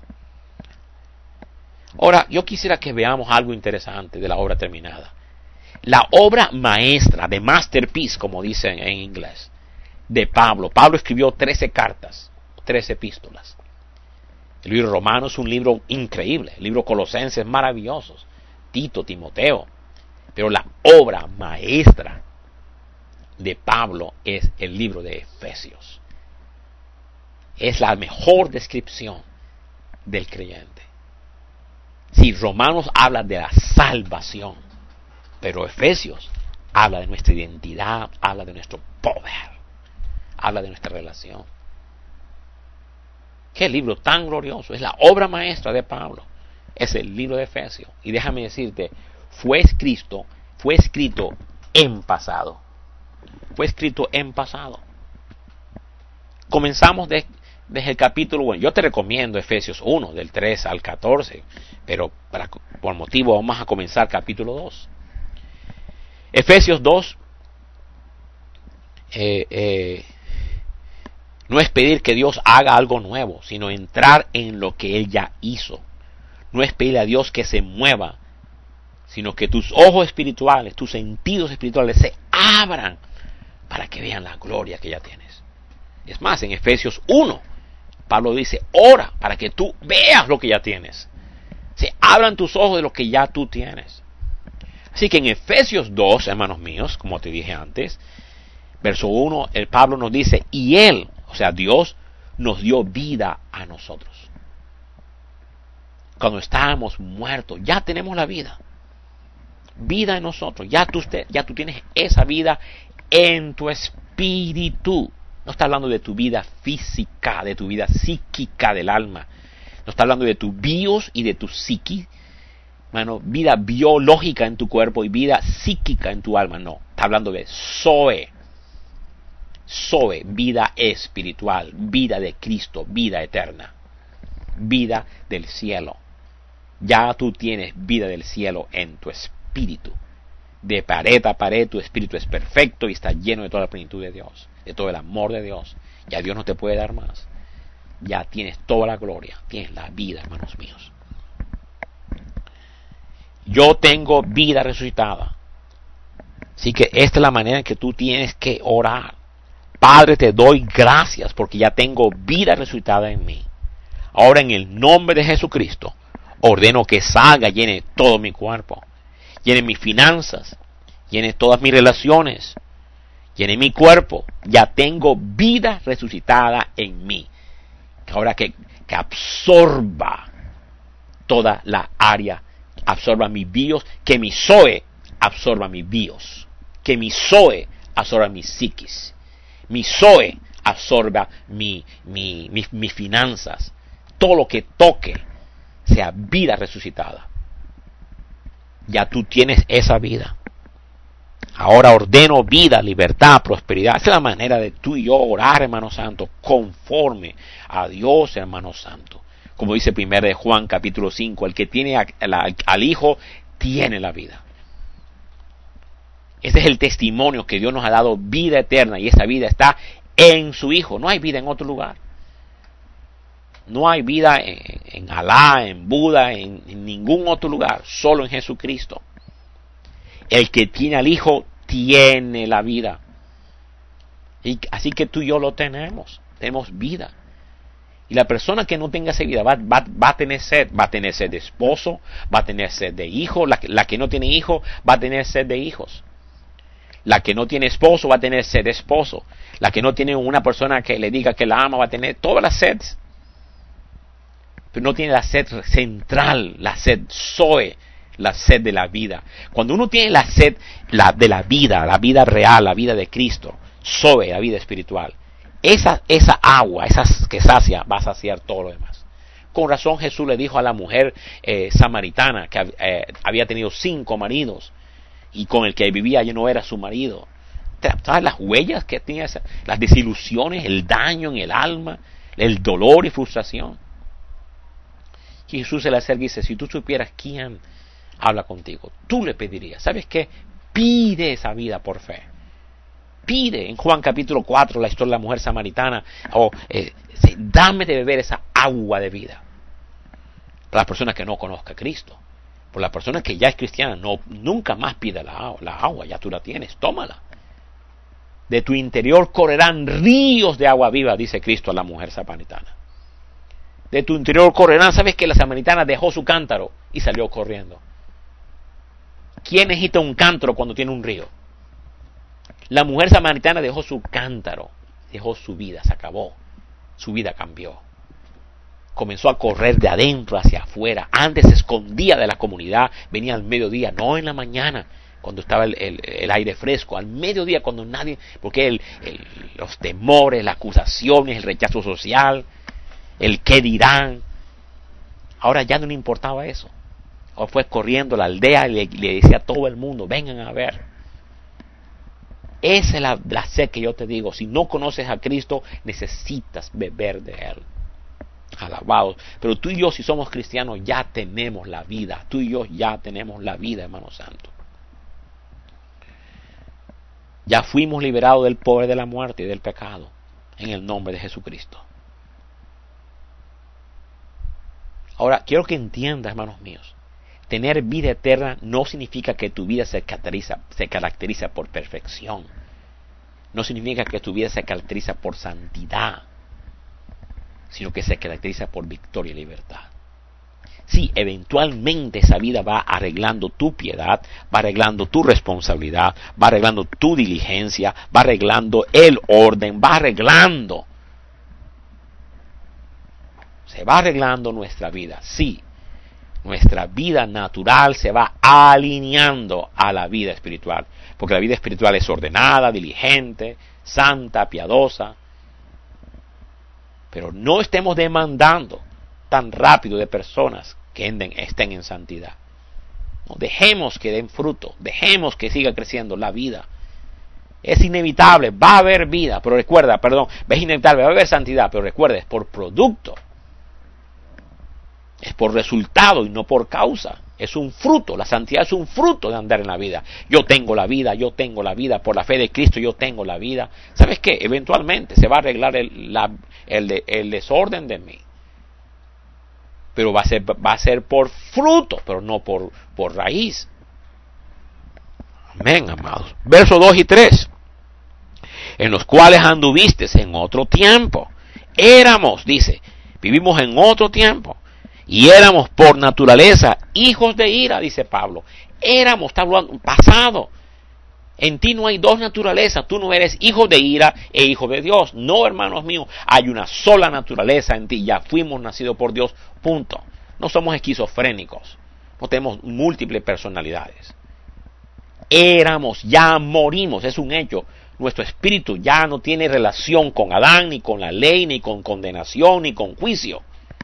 Ahora, yo quisiera que veamos algo interesante de la obra terminada. La obra maestra, de masterpiece, como dicen en inglés, de Pablo. Pablo escribió 13 cartas, 13 epístolas. El libro Romano es un libro increíble. El libro Colosenses maravillosos. Tito, Timoteo. Pero la obra maestra de Pablo es el libro de Efesios. Es la mejor descripción del creyente. Si Romanos habla de la salvación, pero Efesios habla de nuestra identidad, habla de nuestro poder, habla de nuestra relación. Qué libro tan glorioso. Es la obra maestra de Pablo. Es el libro de Efesios. Y déjame decirte, fue escrito en pasado. Fue escrito en pasado. Comenzamos desde el capítulo 1. Yo te recomiendo Efesios 1, del 3 al 14, pero por motivo vamos a comenzar capítulo 2. Efesios 2 no es pedir que Dios haga algo nuevo, sino entrar en lo que Él ya hizo. No es pedir a Dios que se mueva, sino que tus ojos espirituales, tus sentidos espirituales se abran para que vean la gloria que ya tienes. Es más, en Efesios 1, Pablo dice, ora para que tú veas lo que ya tienes. Se abran tus ojos de lo que ya tú tienes. Así que en Efesios 2, hermanos míos, como te dije antes, verso 1, el Pablo nos dice, y Él, o sea, Dios, nos dio vida a nosotros. Cuando estábamos muertos, ya tenemos la vida. Vida en nosotros. Ya tú tienes esa vida en tu espíritu. No está hablando de tu vida física, de tu vida psíquica del alma. No está hablando de tu bios y de tu psiqui. Bueno, vida biológica en tu cuerpo y vida psíquica en tu alma. No, está hablando de Zoe. Zoe, vida espiritual, vida de Cristo, vida eterna, vida del cielo. Ya tú tienes vida del cielo en tu espíritu. De pared a pared tu espíritu es perfecto y está lleno de toda la plenitud de Dios, de todo el amor de Dios. Ya Dios no te puede dar más. Ya tienes toda la gloria, tienes la vida, hermanos míos. Yo tengo vida resucitada. Así que esta es la manera en que tú tienes que orar. Padre, te doy gracias porque ya tengo vida resucitada en mí. Ahora en el nombre de Jesucristo, ordeno que salga, llene todo mi cuerpo, llene mis finanzas, llene todas mis relaciones, llene mi cuerpo. Ya tengo vida resucitada en mí. Ahora que absorba toda la área, absorba mi bios, que mi Zoe absorba mi bios, que mi Zoe absorba mi psiquis, mi Zoe absorba mis finanzas. Todo lo que toque sea vida resucitada. Ya tú tienes esa vida. Ahora ordeno vida, libertad, prosperidad. Esa es la manera de tú y yo orar, hermano santo, conforme a Dios, hermano santo. Como dice 1 de Juan capítulo 5, el que tiene al Hijo tiene la vida. Ese es el testimonio que Dios nos ha dado, vida eterna, y esa vida está en su Hijo. No hay vida en otro lugar. No hay vida en Alá, en Buda, en ningún otro lugar, solo en Jesucristo. El que tiene al Hijo tiene la vida. Y así que tú y yo lo tenemos vida. Y la persona que no tenga esa vida va a tener sed de esposo, va a tener sed de hijo. La que no tiene hijo va a tener sed de hijos. La que no tiene esposo va a tener sed de esposo. La que no tiene una persona que le diga que la ama va a tener todas las sedes. Pero no tiene la sed central, la sed Zoe, la sed de la vida. Cuando uno tiene la sed de la vida real, la vida de Cristo, Zoe, la vida espiritual, esa agua, esa que sacia, va a saciar todo lo demás. Con razón Jesús le dijo a la mujer samaritana que había tenido 5 maridos y con el que vivía ya no era su marido. ¿Sabes las huellas que tenía? Las desilusiones, el daño en el alma, el dolor y frustración. Y Jesús se le acerca y dice, si tú supieras quién habla contigo, tú le pedirías. ¿Sabes qué? Pide esa vida por fe. Pide. En Juan capítulo 4, la historia de la mujer samaritana, dame de beber esa agua de vida. Para las personas que no conozcan a Cristo. Por la persona que ya es cristiana, nunca más pida la agua, ya tú la tienes, tómala. De tu interior correrán ríos de agua viva, dice Cristo a la mujer samaritana. De tu interior correrán. ¿Sabes que la samaritana dejó su cántaro y salió corriendo? ¿Quién necesita un cántaro cuando tiene un río? La mujer samaritana dejó su cántaro, dejó su vida, se acabó. Su vida cambió. Comenzó a correr de adentro hacia afuera. Antes se escondía de la comunidad, venía al mediodía, no en la mañana, cuando estaba el aire fresco, al mediodía cuando nadie, porque los temores, las acusaciones, el rechazo social, el qué dirán. Ahora ya no le importaba eso. Ahora fue corriendo a la aldea y le decía a todo el mundo, vengan a ver. Esa es la sed que yo te digo. Si no conoces a Cristo, necesitas beber de Él. Alabados. Pero tú y yo, si somos cristianos, ya tenemos la vida. Tú y yo ya tenemos la vida, hermano santo. Ya fuimos liberados del poder de la muerte y del pecado en el nombre de Jesucristo. Ahora, quiero que entiendas, hermanos míos, tener vida eterna no significa que tu vida se caracteriza por perfección. No significa que tu vida se caracteriza por santidad, sino que se caracteriza por victoria y libertad. Sí, eventualmente esa vida va arreglando tu piedad, va arreglando tu responsabilidad, va arreglando tu diligencia, va arreglando el orden, va arreglando. Se va arreglando nuestra vida, sí. Nuestra vida natural se va alineando a la vida espiritual, porque la vida espiritual es ordenada, diligente, santa, piadosa. Pero no estemos demandando tan rápido de personas que estén en santidad. No, dejemos que den fruto, dejemos que siga creciendo la vida. Es inevitable, va a haber vida, pero recuerda, es inevitable, va a haber santidad, pero recuerda, es por producto. Es por resultado y no por causa. Es un fruto, la santidad es un fruto de andar en la vida. Yo tengo la vida, por la fe de Cristo yo tengo la vida. ¿Sabes qué? Eventualmente se va a arreglar el desorden de mí. Pero va a ser por fruto, pero no por raíz. Amén, amados. Versos 2 y 3. En los cuales anduviste en otro tiempo. Vivimos en otro tiempo. Y éramos por naturaleza hijos de ira, dice Pablo. Está hablando pasado. En ti no hay dos naturalezas. Tú no eres hijo de ira e hijo de Dios. No, hermanos míos, hay una sola naturaleza en ti. Ya fuimos nacidos por Dios, punto. No somos esquizofrénicos. No tenemos múltiples personalidades. Ya morimos, es un hecho. Nuestro espíritu ya no tiene relación con Adán, ni con la ley, ni con condenación, ni con juicio.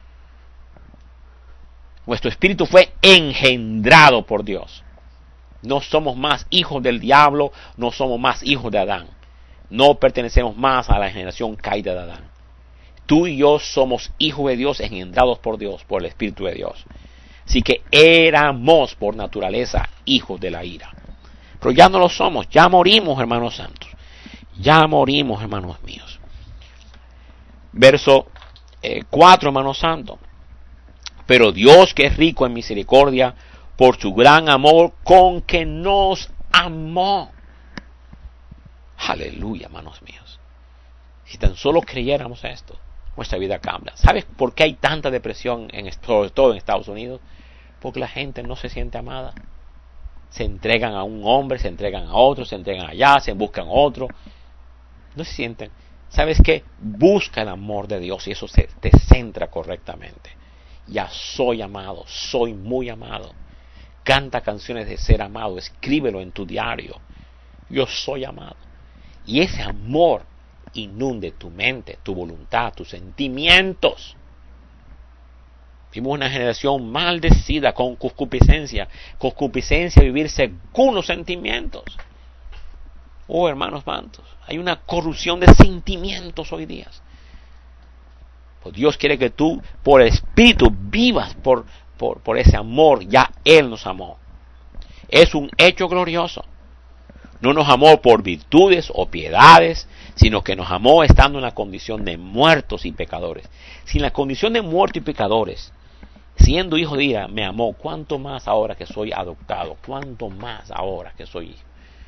Nuestro espíritu fue engendrado por Dios. No somos más hijos del diablo, no somos más hijos de Adán. No pertenecemos más a la generación caída de Adán. Tú y yo somos hijos de Dios, engendrados por Dios, por el Espíritu de Dios. Así que éramos por naturaleza hijos de la ira. Pero ya no lo somos, ya morimos, hermanos santos. Ya morimos, hermanos míos. Verso 4, hermanos santos. Pero Dios, que es rico en misericordia, por su gran amor con que nos amó. Aleluya, hermanos míos. Si tan solo creyéramos esto, nuestra vida cambia. ¿Sabes por qué hay tanta depresión, sobre todo en Estados Unidos? Porque la gente no se siente amada. Se entregan a un hombre, se entregan a otro, se entregan allá, se buscan otro. No se sienten. ¿Sabes qué? Busca el amor de Dios y eso te centra correctamente. Ya soy amado, soy muy amado. Canta canciones de ser amado, escríbelo en tu diario. Yo soy amado. Y ese amor inunde tu mente, tu voluntad, tus sentimientos. Vivimos una generación maldecida con concupiscencia. Concupiscencia, vivir según los sentimientos. Oh, hermanos santos, hay una corrupción de sentimientos hoy día. Pues Dios quiere que tú, por el Espíritu, vivas por ese amor. Ya Él nos amó. Es un hecho glorioso. No nos amó por virtudes o piedades, sino que nos amó estando en la condición de muertos y pecadores. Si en la condición de muertos y pecadores, siendo hijo de ira, me amó, ¿cuánto más ahora que soy adoptado? ¿Cuánto más ahora que soy hijo?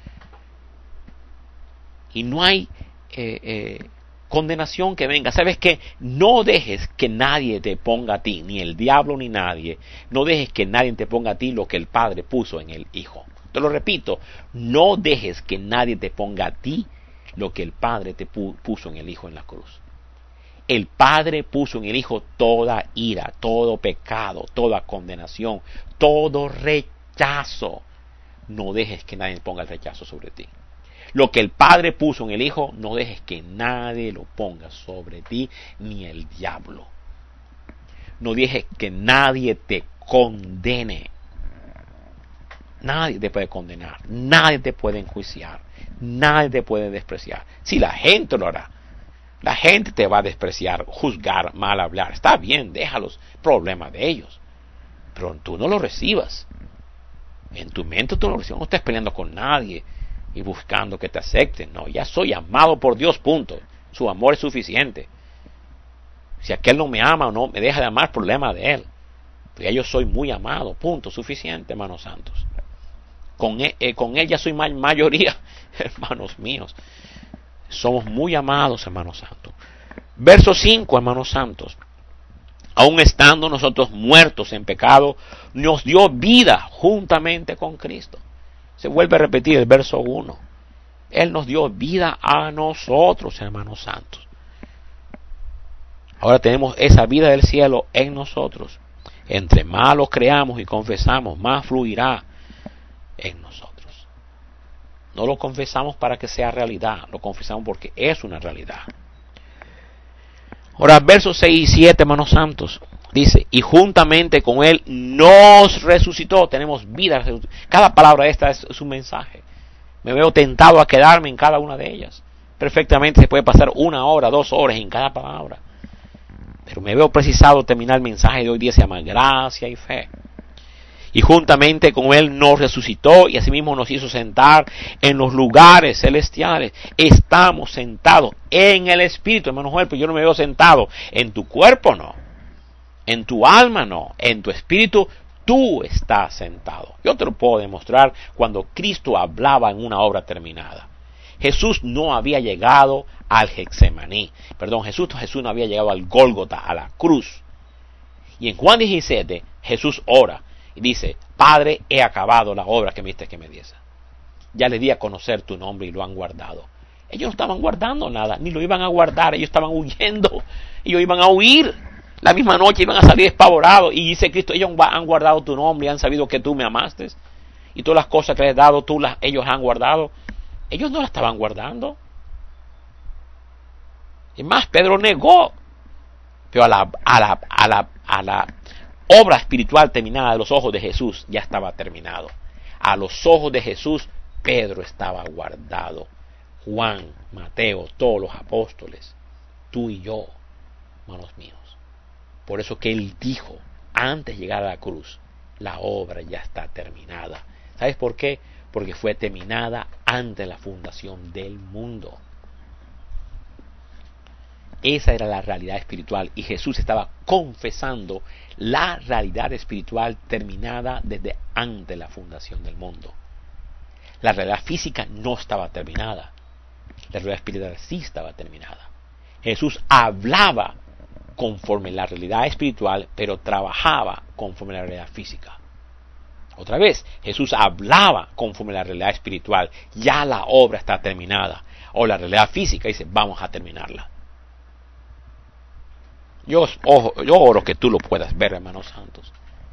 Y no hay condenación que venga. ¿Sabes qué? No dejes que nadie te ponga a ti, ni el diablo ni nadie. No dejes que nadie te ponga a ti lo que el Padre puso en el Hijo. Te lo repito, no dejes que nadie te ponga a ti lo que el Padre te puso en el Hijo en la cruz. El Padre puso en el Hijo toda ira, todo pecado, toda condenación, todo rechazo. No dejes que nadie ponga el rechazo sobre ti. Lo que el Padre puso en el Hijo, no dejes que nadie lo ponga sobre ti, ni el diablo. No dejes que nadie te condene. Nadie te puede condenar, nadie te puede enjuiciar, nadie te puede despreciar. Si la gente lo hará, la gente te va a despreciar, juzgar, mal hablar. Está bien, déjalos, problema de ellos. Pero tú no lo recibas. En tu mente tú no lo recibas, no estás peleando con nadie y buscando que te acepten. No, ya soy amado por Dios, punto. Su amor es suficiente. Si aquel no me ama o no me deja de amar, problema de él. Pero ya yo soy muy amado, punto, suficiente, hermanos santos. Con él ya soy mayoría, hermanos míos. Somos muy amados, hermanos santos. Verso 5, hermanos santos. Aun estando nosotros muertos en pecado, nos dio vida juntamente con Cristo. Se vuelve a repetir el verso 1. Él nos dio vida a nosotros, hermanos santos. Ahora tenemos esa vida del cielo en nosotros. Entre más lo creamos y confesamos, más fluirá en nosotros. No lo confesamos para que sea realidad, lo confesamos porque es una realidad. Ahora, versos 6 y 7, hermanos santos, dice, y juntamente con Él nos resucitó. Tenemos vida. Cada palabra esta es un mensaje. Me veo tentado a quedarme en cada una de ellas. Perfectamente se puede pasar 1 hora, 2 horas en cada palabra. Pero me veo precisado terminar el mensaje de hoy día, se llama gracia y fe. Y juntamente con Él nos resucitó y asimismo nos hizo sentar en los lugares celestiales. Estamos sentados en el Espíritu, hermano Joel, pero yo no me veo sentado. En tu cuerpo no, en tu alma no, en tu espíritu tú estás sentado. Yo te lo puedo demostrar cuando Cristo hablaba en una obra terminada. Jesús no había llegado al Getsemaní. Jesús no había llegado al Gólgota, a la cruz. Y en Juan 17, Jesús ora y dice, Padre, he acabado la obra que me diste que me diese. Ya le di a conocer tu nombre y lo han guardado. Ellos no estaban guardando nada, ni lo iban a guardar. Ellos estaban huyendo. Ellos iban a huir. La misma noche iban a salir despavorados. Y dice Cristo, ellos han guardado tu nombre y han sabido que tú me amaste. Y todas las cosas que les he dado, ellos han guardado. Ellos no la estaban guardando. Y más, Pedro negó. Pero a la obra espiritual terminada de los ojos de Jesús ya estaba terminado. A los ojos de Jesús, Pedro estaba guardado. Juan, Mateo, todos los apóstoles, tú y yo, hermanos míos. Por eso que él dijo, antes de llegar a la cruz, la obra ya está terminada. ¿Sabes por qué? Porque fue terminada antes de la fundación del mundo. Esa era la realidad espiritual y Jesús estaba confesando la realidad espiritual terminada desde antes de la fundación del mundo. La realidad física no estaba terminada. La realidad espiritual sí estaba terminada. Jesús hablaba conforme la realidad espiritual, pero trabajaba conforme la realidad física. Otra vez, Jesús hablaba conforme la realidad espiritual. Ya la obra está terminada. O la realidad física dice, vamos a terminarla. Yo oro que tú lo puedas ver, hermanos santos.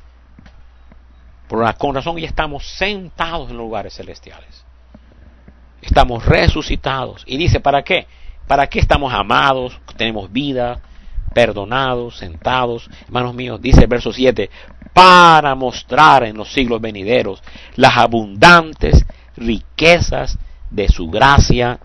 Con razón ya estamos sentados en los lugares celestiales. Estamos resucitados. Y dice, ¿para qué? ¿Para qué estamos amados? Tenemos vida, perdonados, sentados. Hermanos míos, dice el verso 7, para mostrar en los siglos venideros las abundantes riquezas de su gracia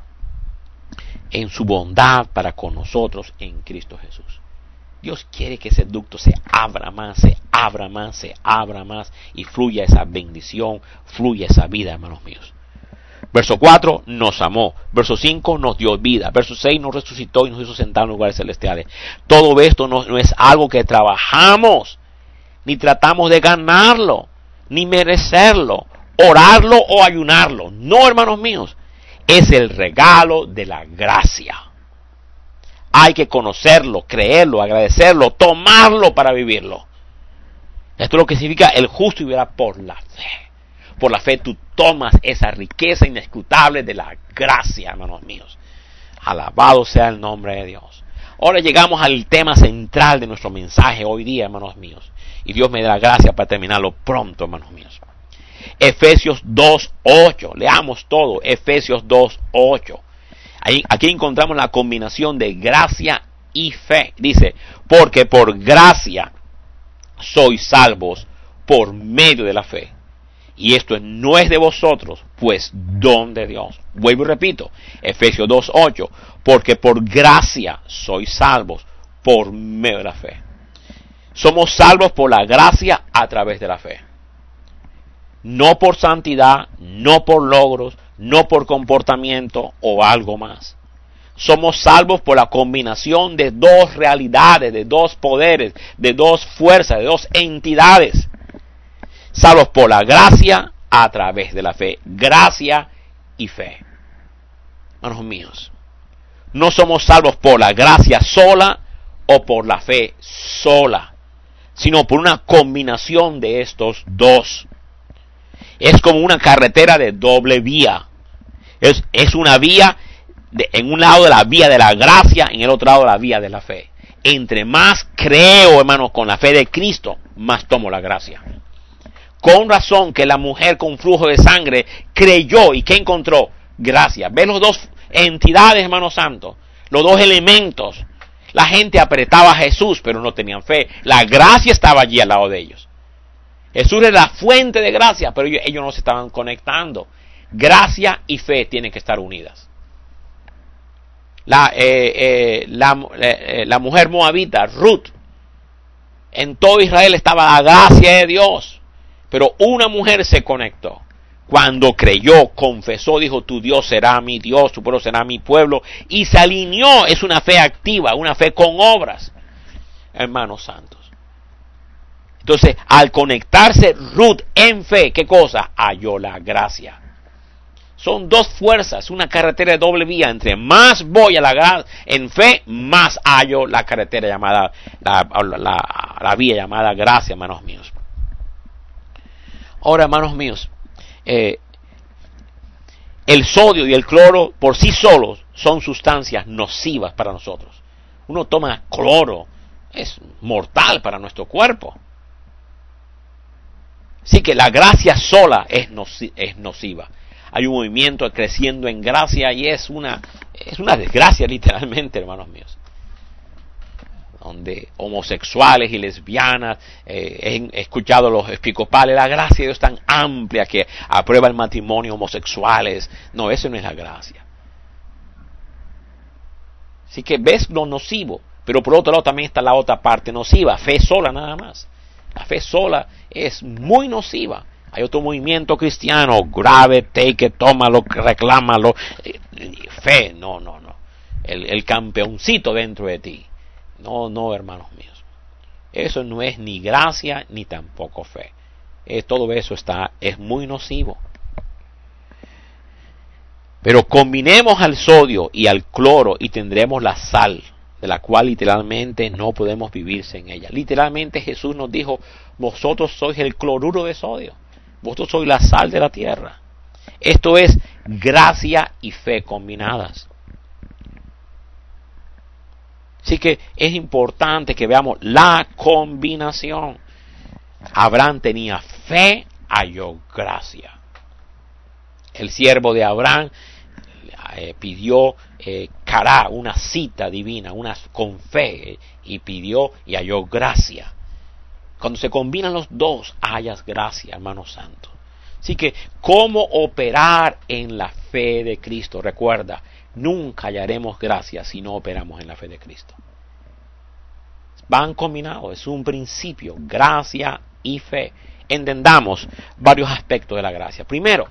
en su bondad para con nosotros en Cristo Jesús. Dios quiere que ese ducto se abra más, se abra más, se abra más y fluya esa bendición, fluya esa vida, hermanos míos. Verso 4, nos amó. Verso 5, nos dio vida. Verso 6, nos resucitó y nos hizo sentar en lugares celestiales. Todo esto no es algo que trabajamos, ni tratamos de ganarlo, ni merecerlo, orarlo o ayunarlo. No, hermanos míos, es el regalo de la gracia. Hay que conocerlo, creerlo, agradecerlo, tomarlo para vivirlo. Esto es lo que significa el justo vivirá por la fe. Por la fe tú tomas esa riqueza inescrutable de la gracia, hermanos míos. Alabado sea el nombre de Dios. Ahora llegamos al tema central de nuestro mensaje hoy día, hermanos míos. Y Dios me dé la gracia para terminarlo pronto, hermanos míos. Efesios 2:8. Leamos todo. Efesios 2:8. Aquí encontramos la combinación de gracia y fe. Dice, porque por gracia sois salvos por medio de la fe. Y esto no es de vosotros, pues don de Dios. Vuelvo y repito, Efesios 2:8, porque por gracia sois salvos por medio de la fe. Somos salvos por la gracia a través de la fe. No por santidad, no por logros, no por comportamiento o algo más. Somos salvos por la combinación de dos realidades, de dos poderes, de dos fuerzas, de dos entidades. Salvos por la gracia a través de la fe. Gracia y fe. Hermanos míos, no somos salvos por la gracia sola o por la fe sola, sino por una combinación de estos dos. Es como una carretera de doble vía. Es una vía, en un lado de la vía de la gracia, en el otro lado de la vía de la fe. Entre más creo, hermanos, con la fe de Cristo, más tomo la gracia. Con razón que la mujer con flujo de sangre creyó y ¿qué encontró? Gracia. ¿Ves los dos entidades, hermanos santos? Los dos elementos. La gente apretaba a Jesús, pero no tenían fe. La gracia estaba allí al lado de ellos. Jesús era la fuente de gracia, pero ellos no se estaban conectando. Gracia y fe tienen que estar unidas. La mujer moabita, Ruth, en todo Israel estaba la gracia de Dios. Pero una mujer se conectó. Cuando creyó, confesó, dijo, tu Dios será mi Dios, tu pueblo será mi pueblo. Y se alineó. Es una fe activa, una fe con obras. Hermanos santos. Entonces, al conectarse Ruth en fe, ¿qué cosa? Halló la gracia. Son dos fuerzas, una carretera de doble vía. Entre más voy a la gracia en fe, más hallo la carretera llamada, la vía llamada gracia, hermanos míos. Ahora, hermanos míos, el sodio y el cloro por sí solos son sustancias nocivas para nosotros. Uno toma cloro, es mortal para nuestro cuerpo. Así que la gracia sola es nociva. hay un movimiento creciendo en gracia y es una desgracia literalmente, hermanos míos. Donde homosexuales y lesbianas, he escuchado a los episcopales, la gracia de Dios es tan amplia que aprueba el matrimonio homosexuales. No, eso no es la gracia. Así que ves lo nocivo, pero por otro lado también está la otra parte nociva, fe sola nada más. La fe sola es muy nociva. Hay otro movimiento cristiano, grave, take it, tómalo, reclámalo. Fe, no. El campeoncito dentro de ti. No, hermanos míos. Eso no es ni gracia ni tampoco fe. Todo eso es muy nocivo. Pero combinemos al sodio y al cloro y tendremos la sal, de la cual literalmente no podemos vivir sin ella. Literalmente Jesús nos dijo, vosotros sois el cloruro de sodio. Vosotros sois la sal de la tierra. Esto es gracia y fe combinadas. Así que es importante que veamos la combinación. Abraham tenía fe, halló gracia. El siervo de Abraham pidió cará, una cita divina, con fe, y pidió y halló gracia. Cuando se combinan los dos, hallas gracia, hermano santo. Así que, ¿cómo operar en la fe de Cristo? Recuerda, nunca hallaremos gracia si no operamos en la fe de Cristo. Van combinados, es un principio, gracia y fe. Entendamos varios aspectos de la gracia. Primero,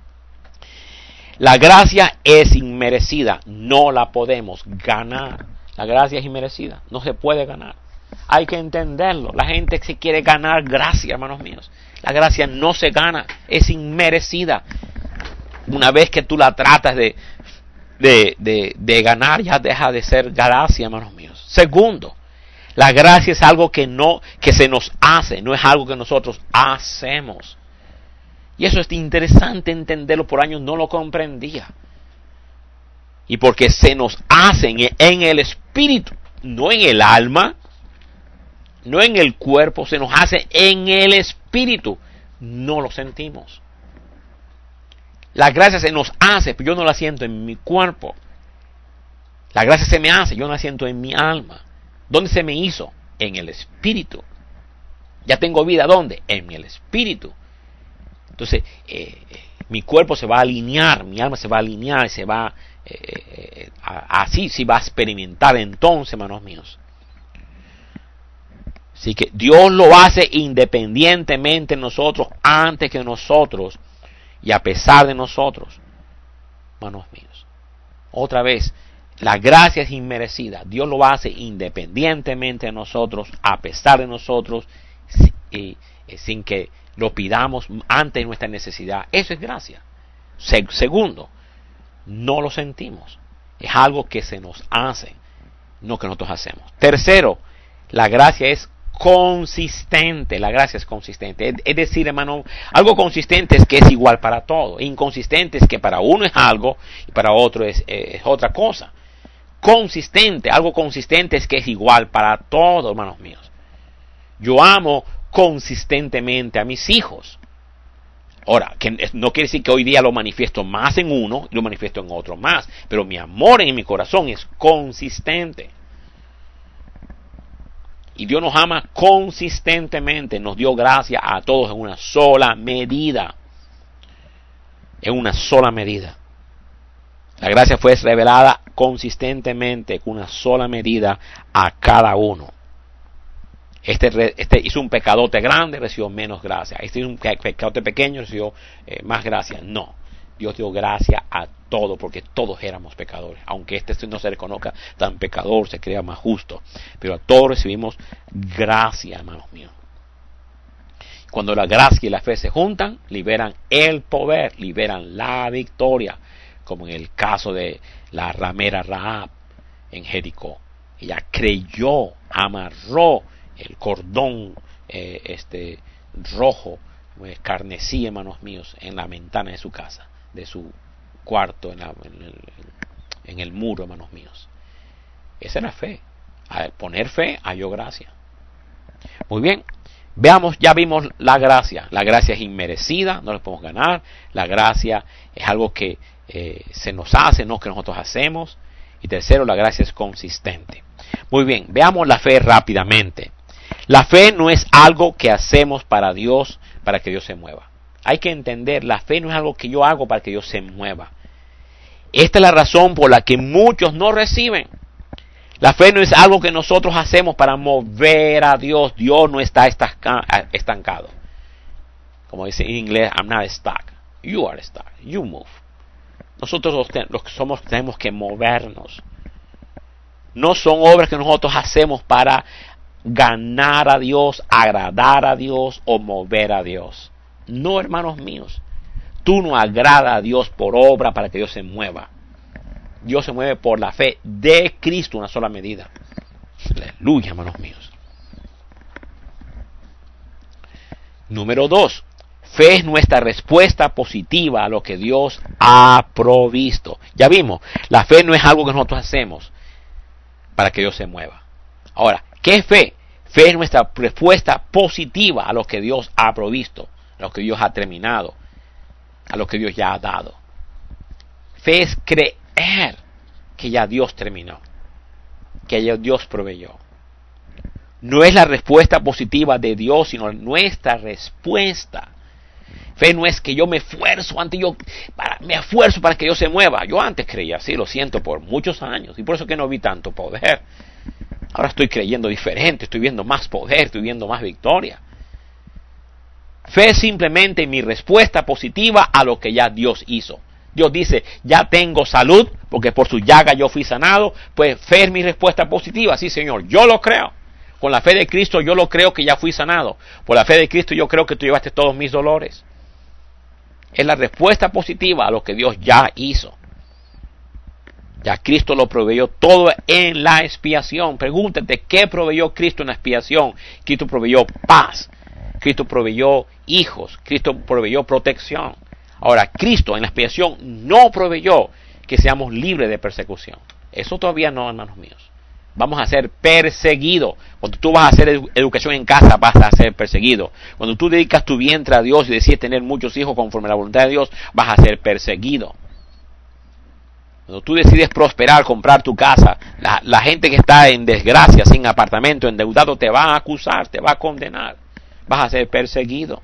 la gracia es inmerecida, no la podemos ganar. La gracia es inmerecida, no se puede ganar. Hay que entenderlo. La gente que quiere ganar gracia, hermanos míos. La gracia no se gana, es inmerecida. Una vez que tú la tratas de ganar, ya deja de ser gracia, hermanos míos. Segundo, la gracia es algo que se nos hace, no es algo que nosotros hacemos. Y eso es interesante entenderlo, por años no lo comprendía. Y porque se nos hace en el espíritu, no en el alma, no en el cuerpo, se nos hace en el espíritu, no lo sentimos. La gracia se nos hace, pero yo no la siento en mi cuerpo. La gracia se me hace, yo no la siento en mi alma. ¿Dónde se me hizo? En el espíritu. Ya tengo vida, ¿dónde? En el espíritu. Entonces, mi cuerpo se va a alinear, mi alma se va a alinear, se va así se va a experimentar entonces, hermanos míos. Así que Dios lo hace independientemente de nosotros, antes que nosotros y a pesar de nosotros, hermanos míos. Otra vez, la gracia es inmerecida. Dios lo hace independientemente de nosotros, a pesar de nosotros, sin que lo pidamos ante nuestra necesidad. Eso es gracia. Segundo, no lo sentimos. Es algo que se nos hace, no que nosotros hacemos. Tercero, la gracia es consistente. La gracia es consistente. Es decir, hermano, algo consistente es que es igual para todo. Inconsistente es que para uno es algo y para otro es otra cosa. Consistente, algo consistente es que es igual para todo, hermanos míos. Yo amo consistentemente a mis hijos. Ahora, que no quiere decir que hoy día lo manifiesto más en uno y lo manifiesto en otro más, pero mi amor en mi corazón es consistente. Y Dios nos ama consistentemente, nos dio gracia a todos en una sola medida. En una sola medida. La gracia fue revelada consistentemente, con una sola medida a cada uno. Este hizo un pecadote grande, recibió menos gracia. Este hizo un pecadote pequeño, recibió más gracia. No, Dios dio gracia a todos, porque todos éramos pecadores. Aunque este no se reconozca tan pecador, se crea más justo. Pero a todos recibimos gracia, hermanos míos. Cuando la gracia y la fe se juntan, liberan el poder, liberan la victoria. Como en el caso de la ramera Rahab en Jericó. Ella creyó, amarró el cordón rojo, carnesí, hermanos míos, en la ventana de su casa, de su cuarto, en el muro, hermanos míos. Esa era fe. Al poner fe, halló gracia. Muy bien, Veamos, ya vimos la gracia. La gracia es inmerecida, no la podemos ganar. La gracia es algo que se nos hace, no que nosotros hacemos. Y tercero, la gracia es consistente. Muy bien, veamos la fe rápidamente. La fe no es algo que hacemos para Dios, para que Dios se mueva. Hay que entender, la fe no es algo que yo hago para que Dios se mueva. Esta es la razón por la que muchos no reciben. La fe no es algo que nosotros hacemos para mover a Dios. Dios no está estancado. Como dice en inglés, I'm not stuck. You are stuck. You move. Nosotros los que somos tenemos que movernos. No son obras que nosotros hacemos para ganar a Dios, agradar a Dios o mover a Dios. No, hermanos míos. Tú no agradas a Dios por obra para que Dios se mueva. Dios se mueve por la fe de Cristo, una sola medida. Aleluya, hermanos míos. Número 2. Fe es nuestra respuesta positiva a lo que Dios ha provisto. Ya vimos, la fe no es algo que nosotros hacemos para que Dios se mueva. Ahora, ¿qué es fe? Fe es nuestra respuesta positiva a lo que Dios ha provisto, a lo que Dios ha terminado, a lo que Dios ya ha dado. Fe es creer que ya Dios terminó, que ya Dios proveyó. No es la respuesta positiva de Dios, sino nuestra respuesta. Fe no es que yo me esfuerzo para que Dios se mueva. Yo antes creía así, lo siento, por muchos años, y por eso que no vi tanto poder. Ahora estoy creyendo diferente, estoy viendo más poder, estoy viendo más victoria. Fe es simplemente mi respuesta positiva a lo que ya Dios hizo. Dios dice, ya tengo salud, porque por su llaga yo fui sanado. Pues fe es mi respuesta positiva. Sí, Señor, yo lo creo. Con la fe de Cristo yo lo creo que ya fui sanado. Por la fe de Cristo yo creo que tú llevaste todos mis dolores. Es la respuesta positiva a lo que Dios ya hizo. Ya Cristo lo proveyó todo en la expiación. Pregúntate, ¿qué proveyó Cristo en la expiación? Cristo proveyó paz. Cristo proveyó hijos. Cristo proveyó protección. Ahora, Cristo en la expiación no proveyó que seamos libres de persecución. Eso todavía no, hermanos míos. Vamos a ser perseguidos. Cuando tú vas a hacer educación en casa, vas a ser perseguido. Cuando tú dedicas tu vientre a Dios y decides tener muchos hijos conforme a la voluntad de Dios, vas a ser perseguido. Cuando tú decides prosperar, comprar tu casa, la gente que está en desgracia, sin apartamento, endeudado, te va a acusar, te va a condenar. Vas a ser perseguido.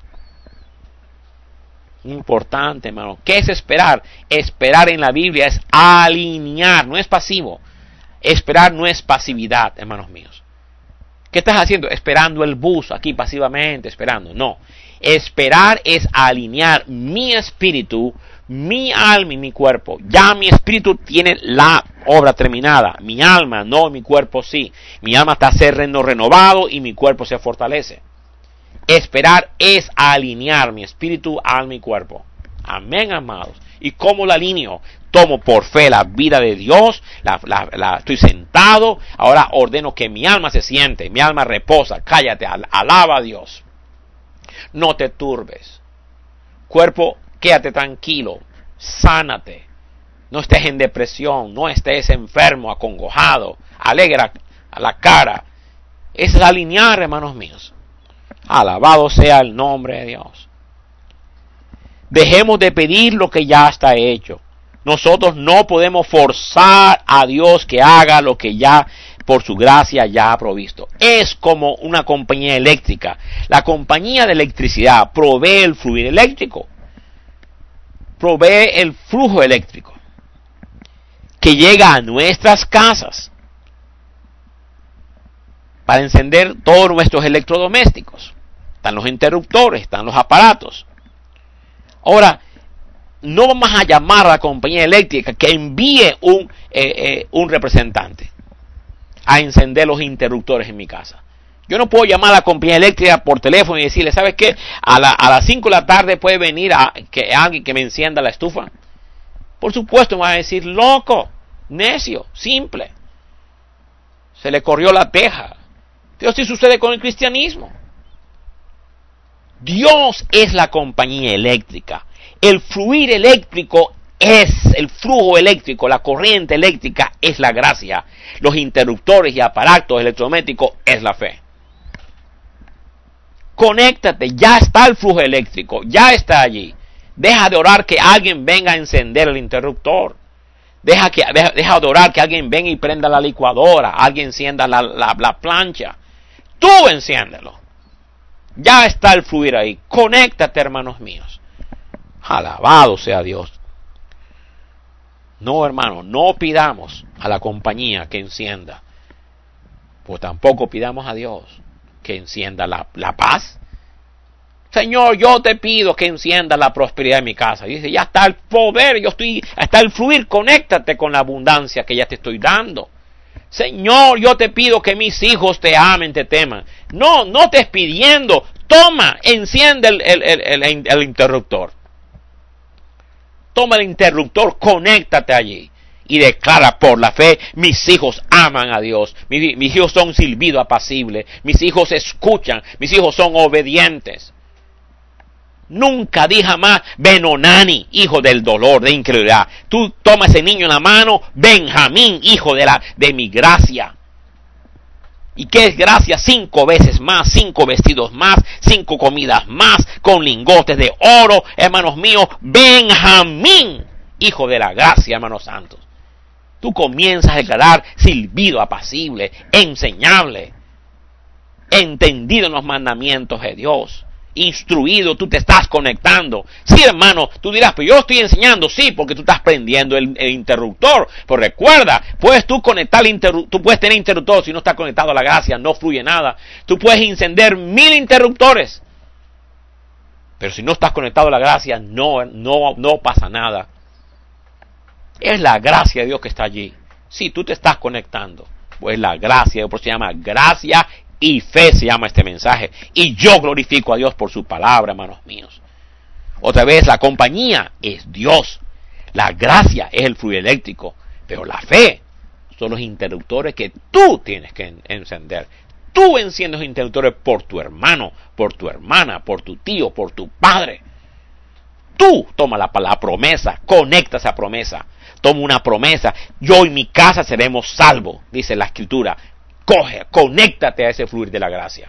Importante, hermano. ¿Qué es esperar? Esperar en la Biblia es alinear, no es pasivo. Esperar no es pasividad, hermanos míos. ¿Qué estás haciendo? Esperando el bus aquí pasivamente, esperando. No. Esperar es alinear mi espíritu, mi alma y mi cuerpo. Ya mi espíritu tiene la obra terminada. Mi alma no, mi cuerpo sí. Mi alma está siendo renovado y mi cuerpo se fortalece. Esperar es alinear mi espíritu, alma y cuerpo. Amén, amados. ¿Y cómo la alineo? Tomo por fe la vida de Dios, estoy sentado, ahora ordeno que mi alma se siente, mi alma reposa, cállate, alaba a Dios. No te turbes. Cuerpo, quédate tranquilo, sánate. No estés en depresión, no estés enfermo, acongojado, alegra a la cara. Es alinear, hermanos míos. Alabado sea el nombre de Dios. Dejemos de pedir lo que ya está hecho. Nosotros no podemos forzar a Dios que haga lo que ya por su gracia ya ha provisto. Es como una compañía eléctrica. La compañía de electricidad provee el fluido eléctrico. Provee el flujo eléctrico que llega a nuestras casas para encender todos nuestros electrodomésticos. Están los interruptores, están los aparatos. Ahora, no vamos a llamar a la compañía eléctrica que envíe un representante a encender los interruptores en mi casa. Yo no puedo llamar a la compañía eléctrica por teléfono y decirle, ¿sabes qué? A las 5 de la tarde puede venir alguien que me encienda la estufa. Por supuesto me va a decir, loco, necio, simple. Se le corrió la teja. Pero así sucede con el cristianismo. Dios es la compañía eléctrica. El fluir eléctrico es el flujo eléctrico, la corriente eléctrica es la gracia. Los interruptores y aparatos electrodomésticos es la fe. Conéctate, ya está el flujo eléctrico, ya está allí. Deja de orar que alguien venga a encender el interruptor. Deja de orar que alguien venga y prenda la licuadora, alguien encienda la plancha. Tú enciéndelo. Ya está el fluir ahí. Conéctate, hermanos míos. Alabado sea Dios. No, hermano, no pidamos a la compañía que encienda. Pues tampoco pidamos a Dios que encienda la paz. Señor, yo te pido que encienda la prosperidad de mi casa. Y dice, ya está el poder, está el fluir, conéctate con la abundancia que ya te estoy dando. Señor, yo te pido que mis hijos te amen, te teman. No estés pidiendo. Toma, enciende el interruptor. Toma el interruptor, conéctate allí. Y declara por la fe, mis hijos aman a Dios. Mis hijos son silbido apacible. Mis hijos escuchan. Mis hijos son obedientes. Nunca di jamás Benonani, hijo del dolor, de incredulidad. Tú toma ese niño en la mano, Benjamín, hijo de mi gracia. ¿Y qué es gracia? 5 veces más, 5 vestidos más, 5 comidas más, con lingotes de oro, hermanos míos. Benjamín, hijo de la gracia, hermanos santos. Tú comienzas a declarar silbido apacible, enseñable, entendido en los mandamientos de Dios. Instruido, tú te estás conectando. Sí, hermano, tú dirás, pero yo estoy enseñando, sí, porque tú estás prendiendo el interruptor. Pero recuerda, puedes tú conectar tú puedes tener interruptor, si no estás conectado a la gracia, no fluye nada. Tú puedes encender 1000 interruptores, pero si no estás conectado a la gracia, no pasa nada. Es la gracia de Dios que está allí. Si tú te estás conectando, pues la gracia, por eso se llama gracia y fe, se llama este mensaje. Y yo glorifico a Dios por su palabra, hermanos míos. Otra vez, la compañía es Dios. La gracia es el fluido eléctrico. Pero la fe son los interruptores que tú tienes que encender. Tú enciendes los interruptores por tu hermano, por tu hermana, por tu tío, por tu padre. Tú toma la promesa, conecta esa promesa. Toma una promesa. Yo y mi casa seremos salvos, dice la Escritura. Conéctate a ese fluir de la gracia.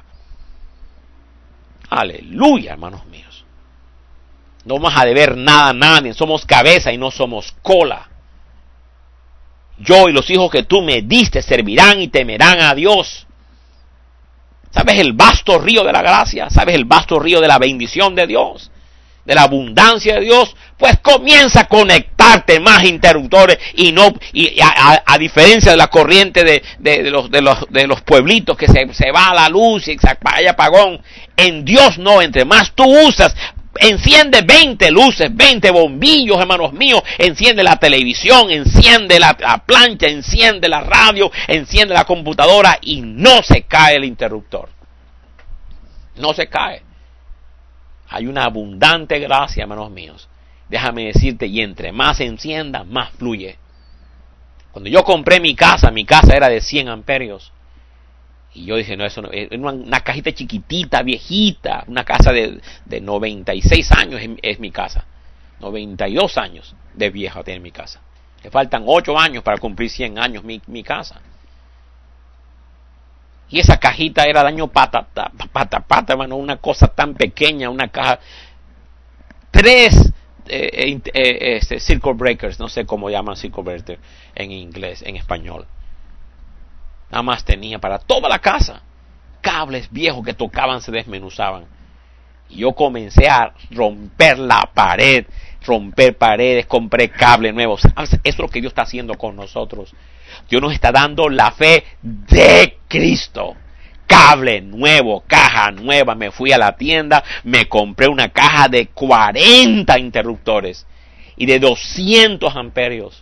Aleluya, hermanos míos. No vamos a deber nada a nadie. Somos cabeza y no somos cola. Yo y los hijos que tú me diste servirán y temerán a Dios. ¿Sabes el vasto río de la gracia? ¿Sabes el vasto río de la bendición de Dios? De la abundancia de Dios. Pues comienza a conectarte más interruptores y a diferencia de la corriente de los pueblitos que se va a la luz y hay apagón. En Dios no, entre más tú usas, enciende 20 luces, 20 bombillos, hermanos míos, enciende la televisión, enciende la plancha, enciende la radio, enciende la computadora y no se cae el interruptor. No se cae. Hay una abundante gracia, hermanos míos. Déjame decirte, y entre más se encienda, más fluye. Cuando yo compré mi casa era de 100 amperios. Y yo dije, no, eso no, es una cajita chiquitita, viejita, una casa de 96 años es mi casa. 92 años de vieja tiene mi casa. Le faltan 8 años para cumplir 100 años mi casa. Y esa cajita era de año pata, hermano, una cosa tan pequeña, una caja. 3 circuit breakers, no sé cómo llaman circuit breaker en inglés, en español. Nada más tenía para toda la casa. Cables viejos que tocaban, se desmenuzaban. Y yo comencé a romper paredes, compré cables nuevos. Eso es lo que Dios está haciendo con nosotros. Dios nos está dando la fe de Cristo. Cable nuevo, caja nueva. Me fui a la tienda, me compré una caja de 40 interruptores y de 200 amperios.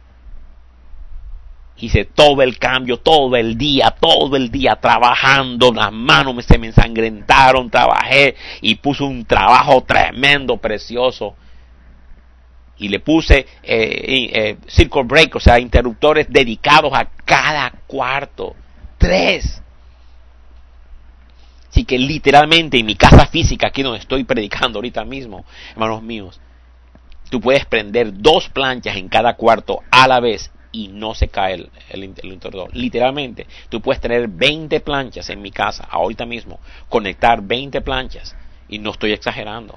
Hice todo el cambio, todo el día trabajando, las manos se me ensangrentaron, trabajé y puse un trabajo tremendo, precioso. Y le puse circuit breakers, o sea, interruptores dedicados a cada cuarto. 3. Así que literalmente en mi casa física, aquí donde estoy predicando ahorita mismo, hermanos míos, tú puedes prender 2 planchas en cada cuarto a la vez y no se cae el interruptor. Literalmente, tú puedes tener 20 planchas en mi casa, ahorita mismo, conectar 20 planchas, y no estoy exagerando.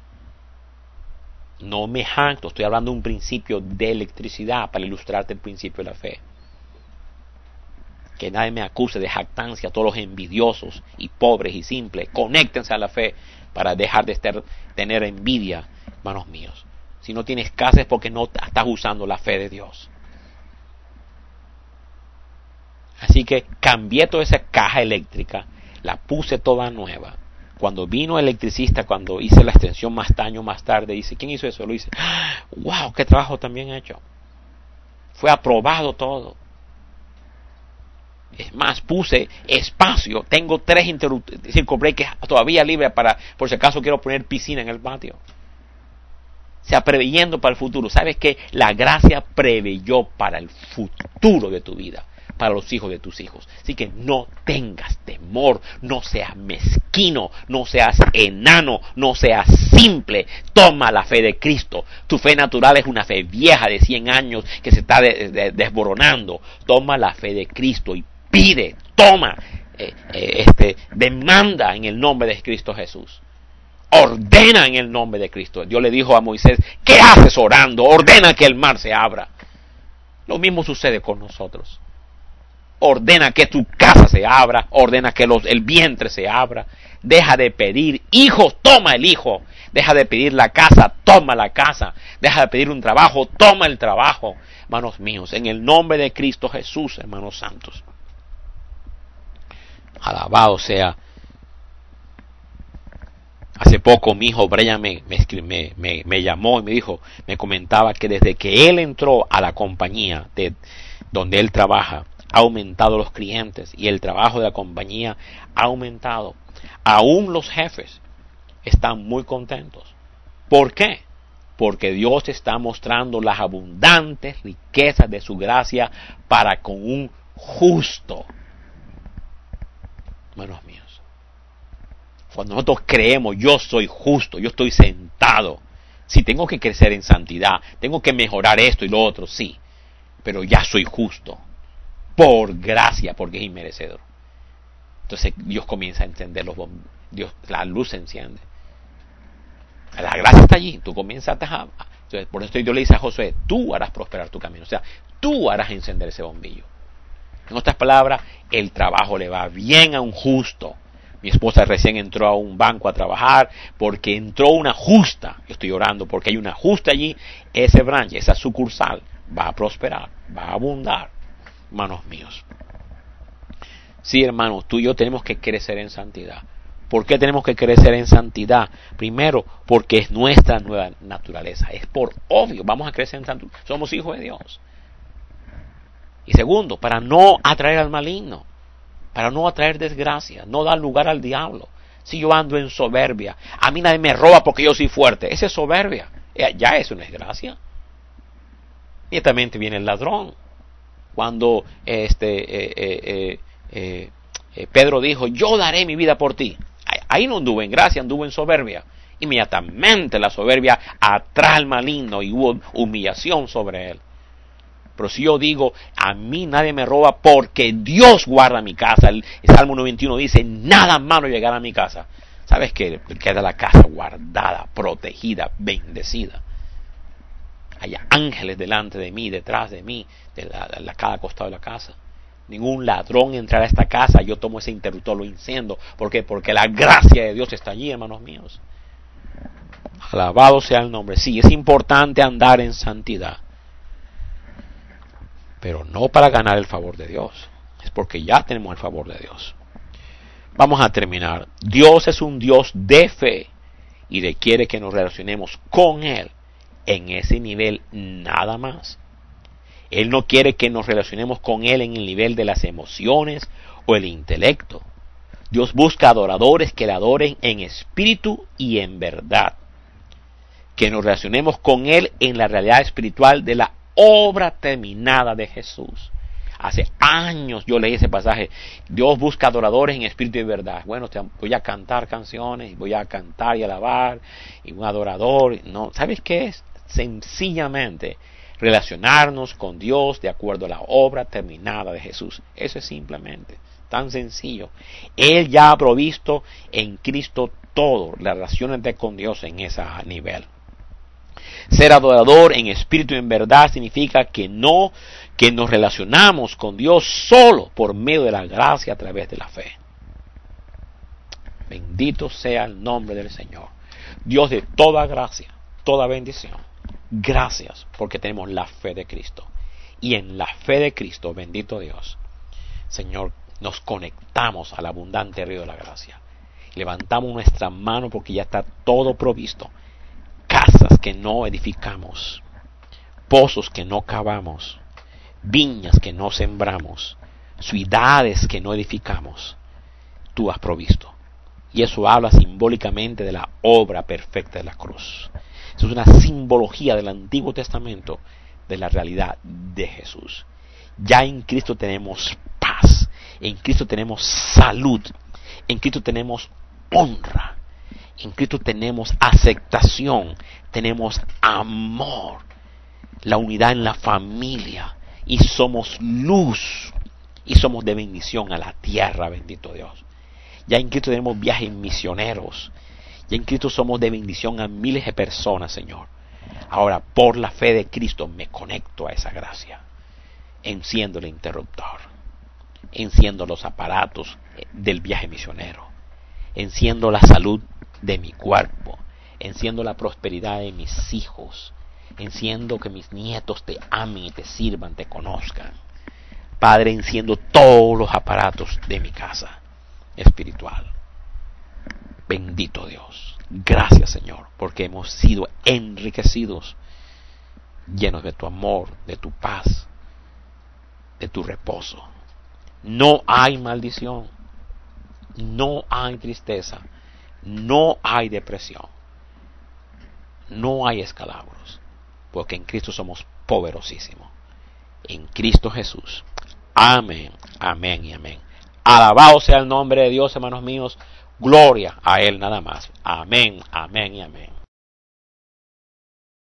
No me jacto, estoy hablando de un principio de electricidad para ilustrarte el principio de la fe. Que nadie me acuse de jactancia, todos los envidiosos y pobres y simples, conéctense a la fe para dejar de tener envidia, hermanos míos. Si no tienes casa es porque no estás usando la fe de Dios. Así que cambié toda esa caja eléctrica, la puse toda nueva. Cuando vino el electricista, cuando hice la extensión años más tarde, dice, ¿quién hizo eso? Lo hice. ¡Wow! ¡Qué trabajo también hecho! Fue aprobado todo. Es más, puse espacio. Tengo 3 circuit breakers todavía libres por si acaso quiero poner piscina en el patio. O sea, preveyendo para el futuro. ¿Sabes qué? La gracia preveyó para el futuro de tu vida, para los hijos de tus hijos. Así que no tengas temor, no seas mezquino, no seas enano, no seas simple. Toma la fe de Cristo. Tu fe natural es una fe vieja de 100 años que se está desboronando. Toma la fe de Cristo y pide, toma, demanda en el nombre de Cristo Jesús. Ordena en el nombre de Cristo. Dios le dijo a Moisés, ¿qué haces orando? Ordena que el mar se abra. Lo mismo sucede con nosotros. Ordena que tu casa se abra, ordena que el vientre se abra. Deja de pedir hijos, toma el hijo. Deja de pedir la casa, toma la casa. Deja de pedir un trabajo, toma el trabajo. Hermanos míos, en el nombre de Cristo Jesús, hermanos santos. Alabado sea. Hace poco mi hijo Brian me llamó y me dijo, me comentaba que desde que él entró a la compañía donde él trabaja, ha aumentado los clientes y el trabajo de la compañía ha aumentado. Aún los jefes están muy contentos. ¿Por qué? Porque Dios está mostrando las abundantes riquezas de su gracia para con un justo. Hermanos míos, cuando nosotros creemos, yo soy justo, yo estoy sentado. Si tengo que crecer en santidad, tengo que mejorar esto y lo otro, sí, pero ya soy justo, por gracia, porque es inmerecedor. Entonces Dios comienza a encender Dios, la luz se enciende. La gracia está allí, tú comienzas a... Entonces, por eso Dios le dice a Josué, tú harás prosperar tu camino, o sea, tú harás encender ese bombillo. En otras palabras, el trabajo le va bien a un justo. Mi esposa recién entró a un banco a trabajar porque entró una justa. Yo estoy orando porque hay una justa allí. Ese branch, esa sucursal va a prosperar, va a abundar. Hermanos míos. Sí, hermanos, tú y yo tenemos que crecer en santidad. ¿Por qué tenemos que crecer en santidad? Primero, porque es nuestra nueva naturaleza. Es por obvio, vamos a crecer en santidad. Somos hijos de Dios. Y segundo, para no atraer al maligno. Para no atraer desgracia, no dar lugar al diablo. Si yo ando en soberbia, a mí nadie me roba porque yo soy fuerte. Esa es soberbia. Ya eso no es gracia. Inmediatamente viene el ladrón. Cuando Pedro dijo, yo daré mi vida por ti. Ahí no anduvo en gracia, anduvo en soberbia. Inmediatamente la soberbia atrae al maligno y hubo humillación sobre él. Pero si yo digo, a mí nadie me roba porque Dios guarda mi casa. El Salmo 91 dice, nada malo llegará a mi casa. ¿Sabes qué? Queda la casa guardada, protegida, bendecida. Hay ángeles delante de mí, detrás de mí, cada costado de la casa. Ningún ladrón entrará a esta casa. Yo tomo ese interruptor, lo enciendo. ¿Por qué? Porque la gracia de Dios está allí, hermanos míos. Alabado sea el nombre. Sí, es importante andar en santidad. Pero no para ganar el favor de Dios. Es porque ya tenemos el favor de Dios. Vamos a terminar. Dios es un Dios de fe y requiere que nos relacionemos con Él en ese nivel nada más. Él no quiere que nos relacionemos con Él en el nivel de las emociones o el intelecto. Dios busca adoradores que le adoren en espíritu y en verdad. Que nos relacionemos con Él en la realidad espiritual de la obra terminada de Jesús. Hace años yo leí ese pasaje. Dios busca adoradores en espíritu y verdad. Bueno, voy a cantar canciones, voy a cantar y alabar, y un adorador. No, ¿sabes qué es? Sencillamente relacionarnos con Dios de acuerdo a la obra terminada de Jesús. Eso es simplemente tan sencillo. Él ya ha provisto en Cristo todo, las relaciones con Dios en ese nivel. Ser adorador en espíritu y en verdad significa que nos relacionamos con Dios solo por medio de la gracia a través de la fe. Bendito sea el nombre del Señor, Dios de toda gracia, toda bendición. Gracias porque tenemos la fe de Cristo. Y en la fe de Cristo, bendito Dios, Señor, nos conectamos al abundante río de la gracia. Levantamos nuestra mano porque ya está todo provisto. Casas que no edificamos, pozos que no cavamos, viñas que no sembramos, ciudades que no edificamos, tú has provisto. Y eso habla simbólicamente de la obra perfecta de la cruz. Eso es una simbología del Antiguo Testamento de la realidad de Jesús. Ya en Cristo tenemos paz, en Cristo tenemos salud, en Cristo tenemos honra, en Cristo tenemos aceptación, tenemos amor, la unidad en la familia, y somos luz, y somos de bendición a la tierra, bendito Dios. Ya en Cristo tenemos viajes misioneros, ya en Cristo somos de bendición a miles de personas, Señor. Ahora, por la fe de Cristo, me conecto a esa gracia. Enciendo el interruptor, enciendo los aparatos del viaje misionero, enciendo la salud de mi cuerpo, enciendo la prosperidad de mis hijos, enciendo que mis nietos te amen y te sirvan, te conozcan. Padre, enciendo todos los aparatos de mi casa espiritual. Bendito Dios, gracias Señor, porque hemos sido enriquecidos, llenos de tu amor, de tu paz, de tu reposo. No hay maldición, no hay tristeza, no hay depresión, no hay escalabros, porque en Cristo somos poderosísimos. En Cristo Jesús. Amén, amén y amén. Alabado sea el nombre de Dios, hermanos míos. Gloria a Él nada más. Amén, amén y amén.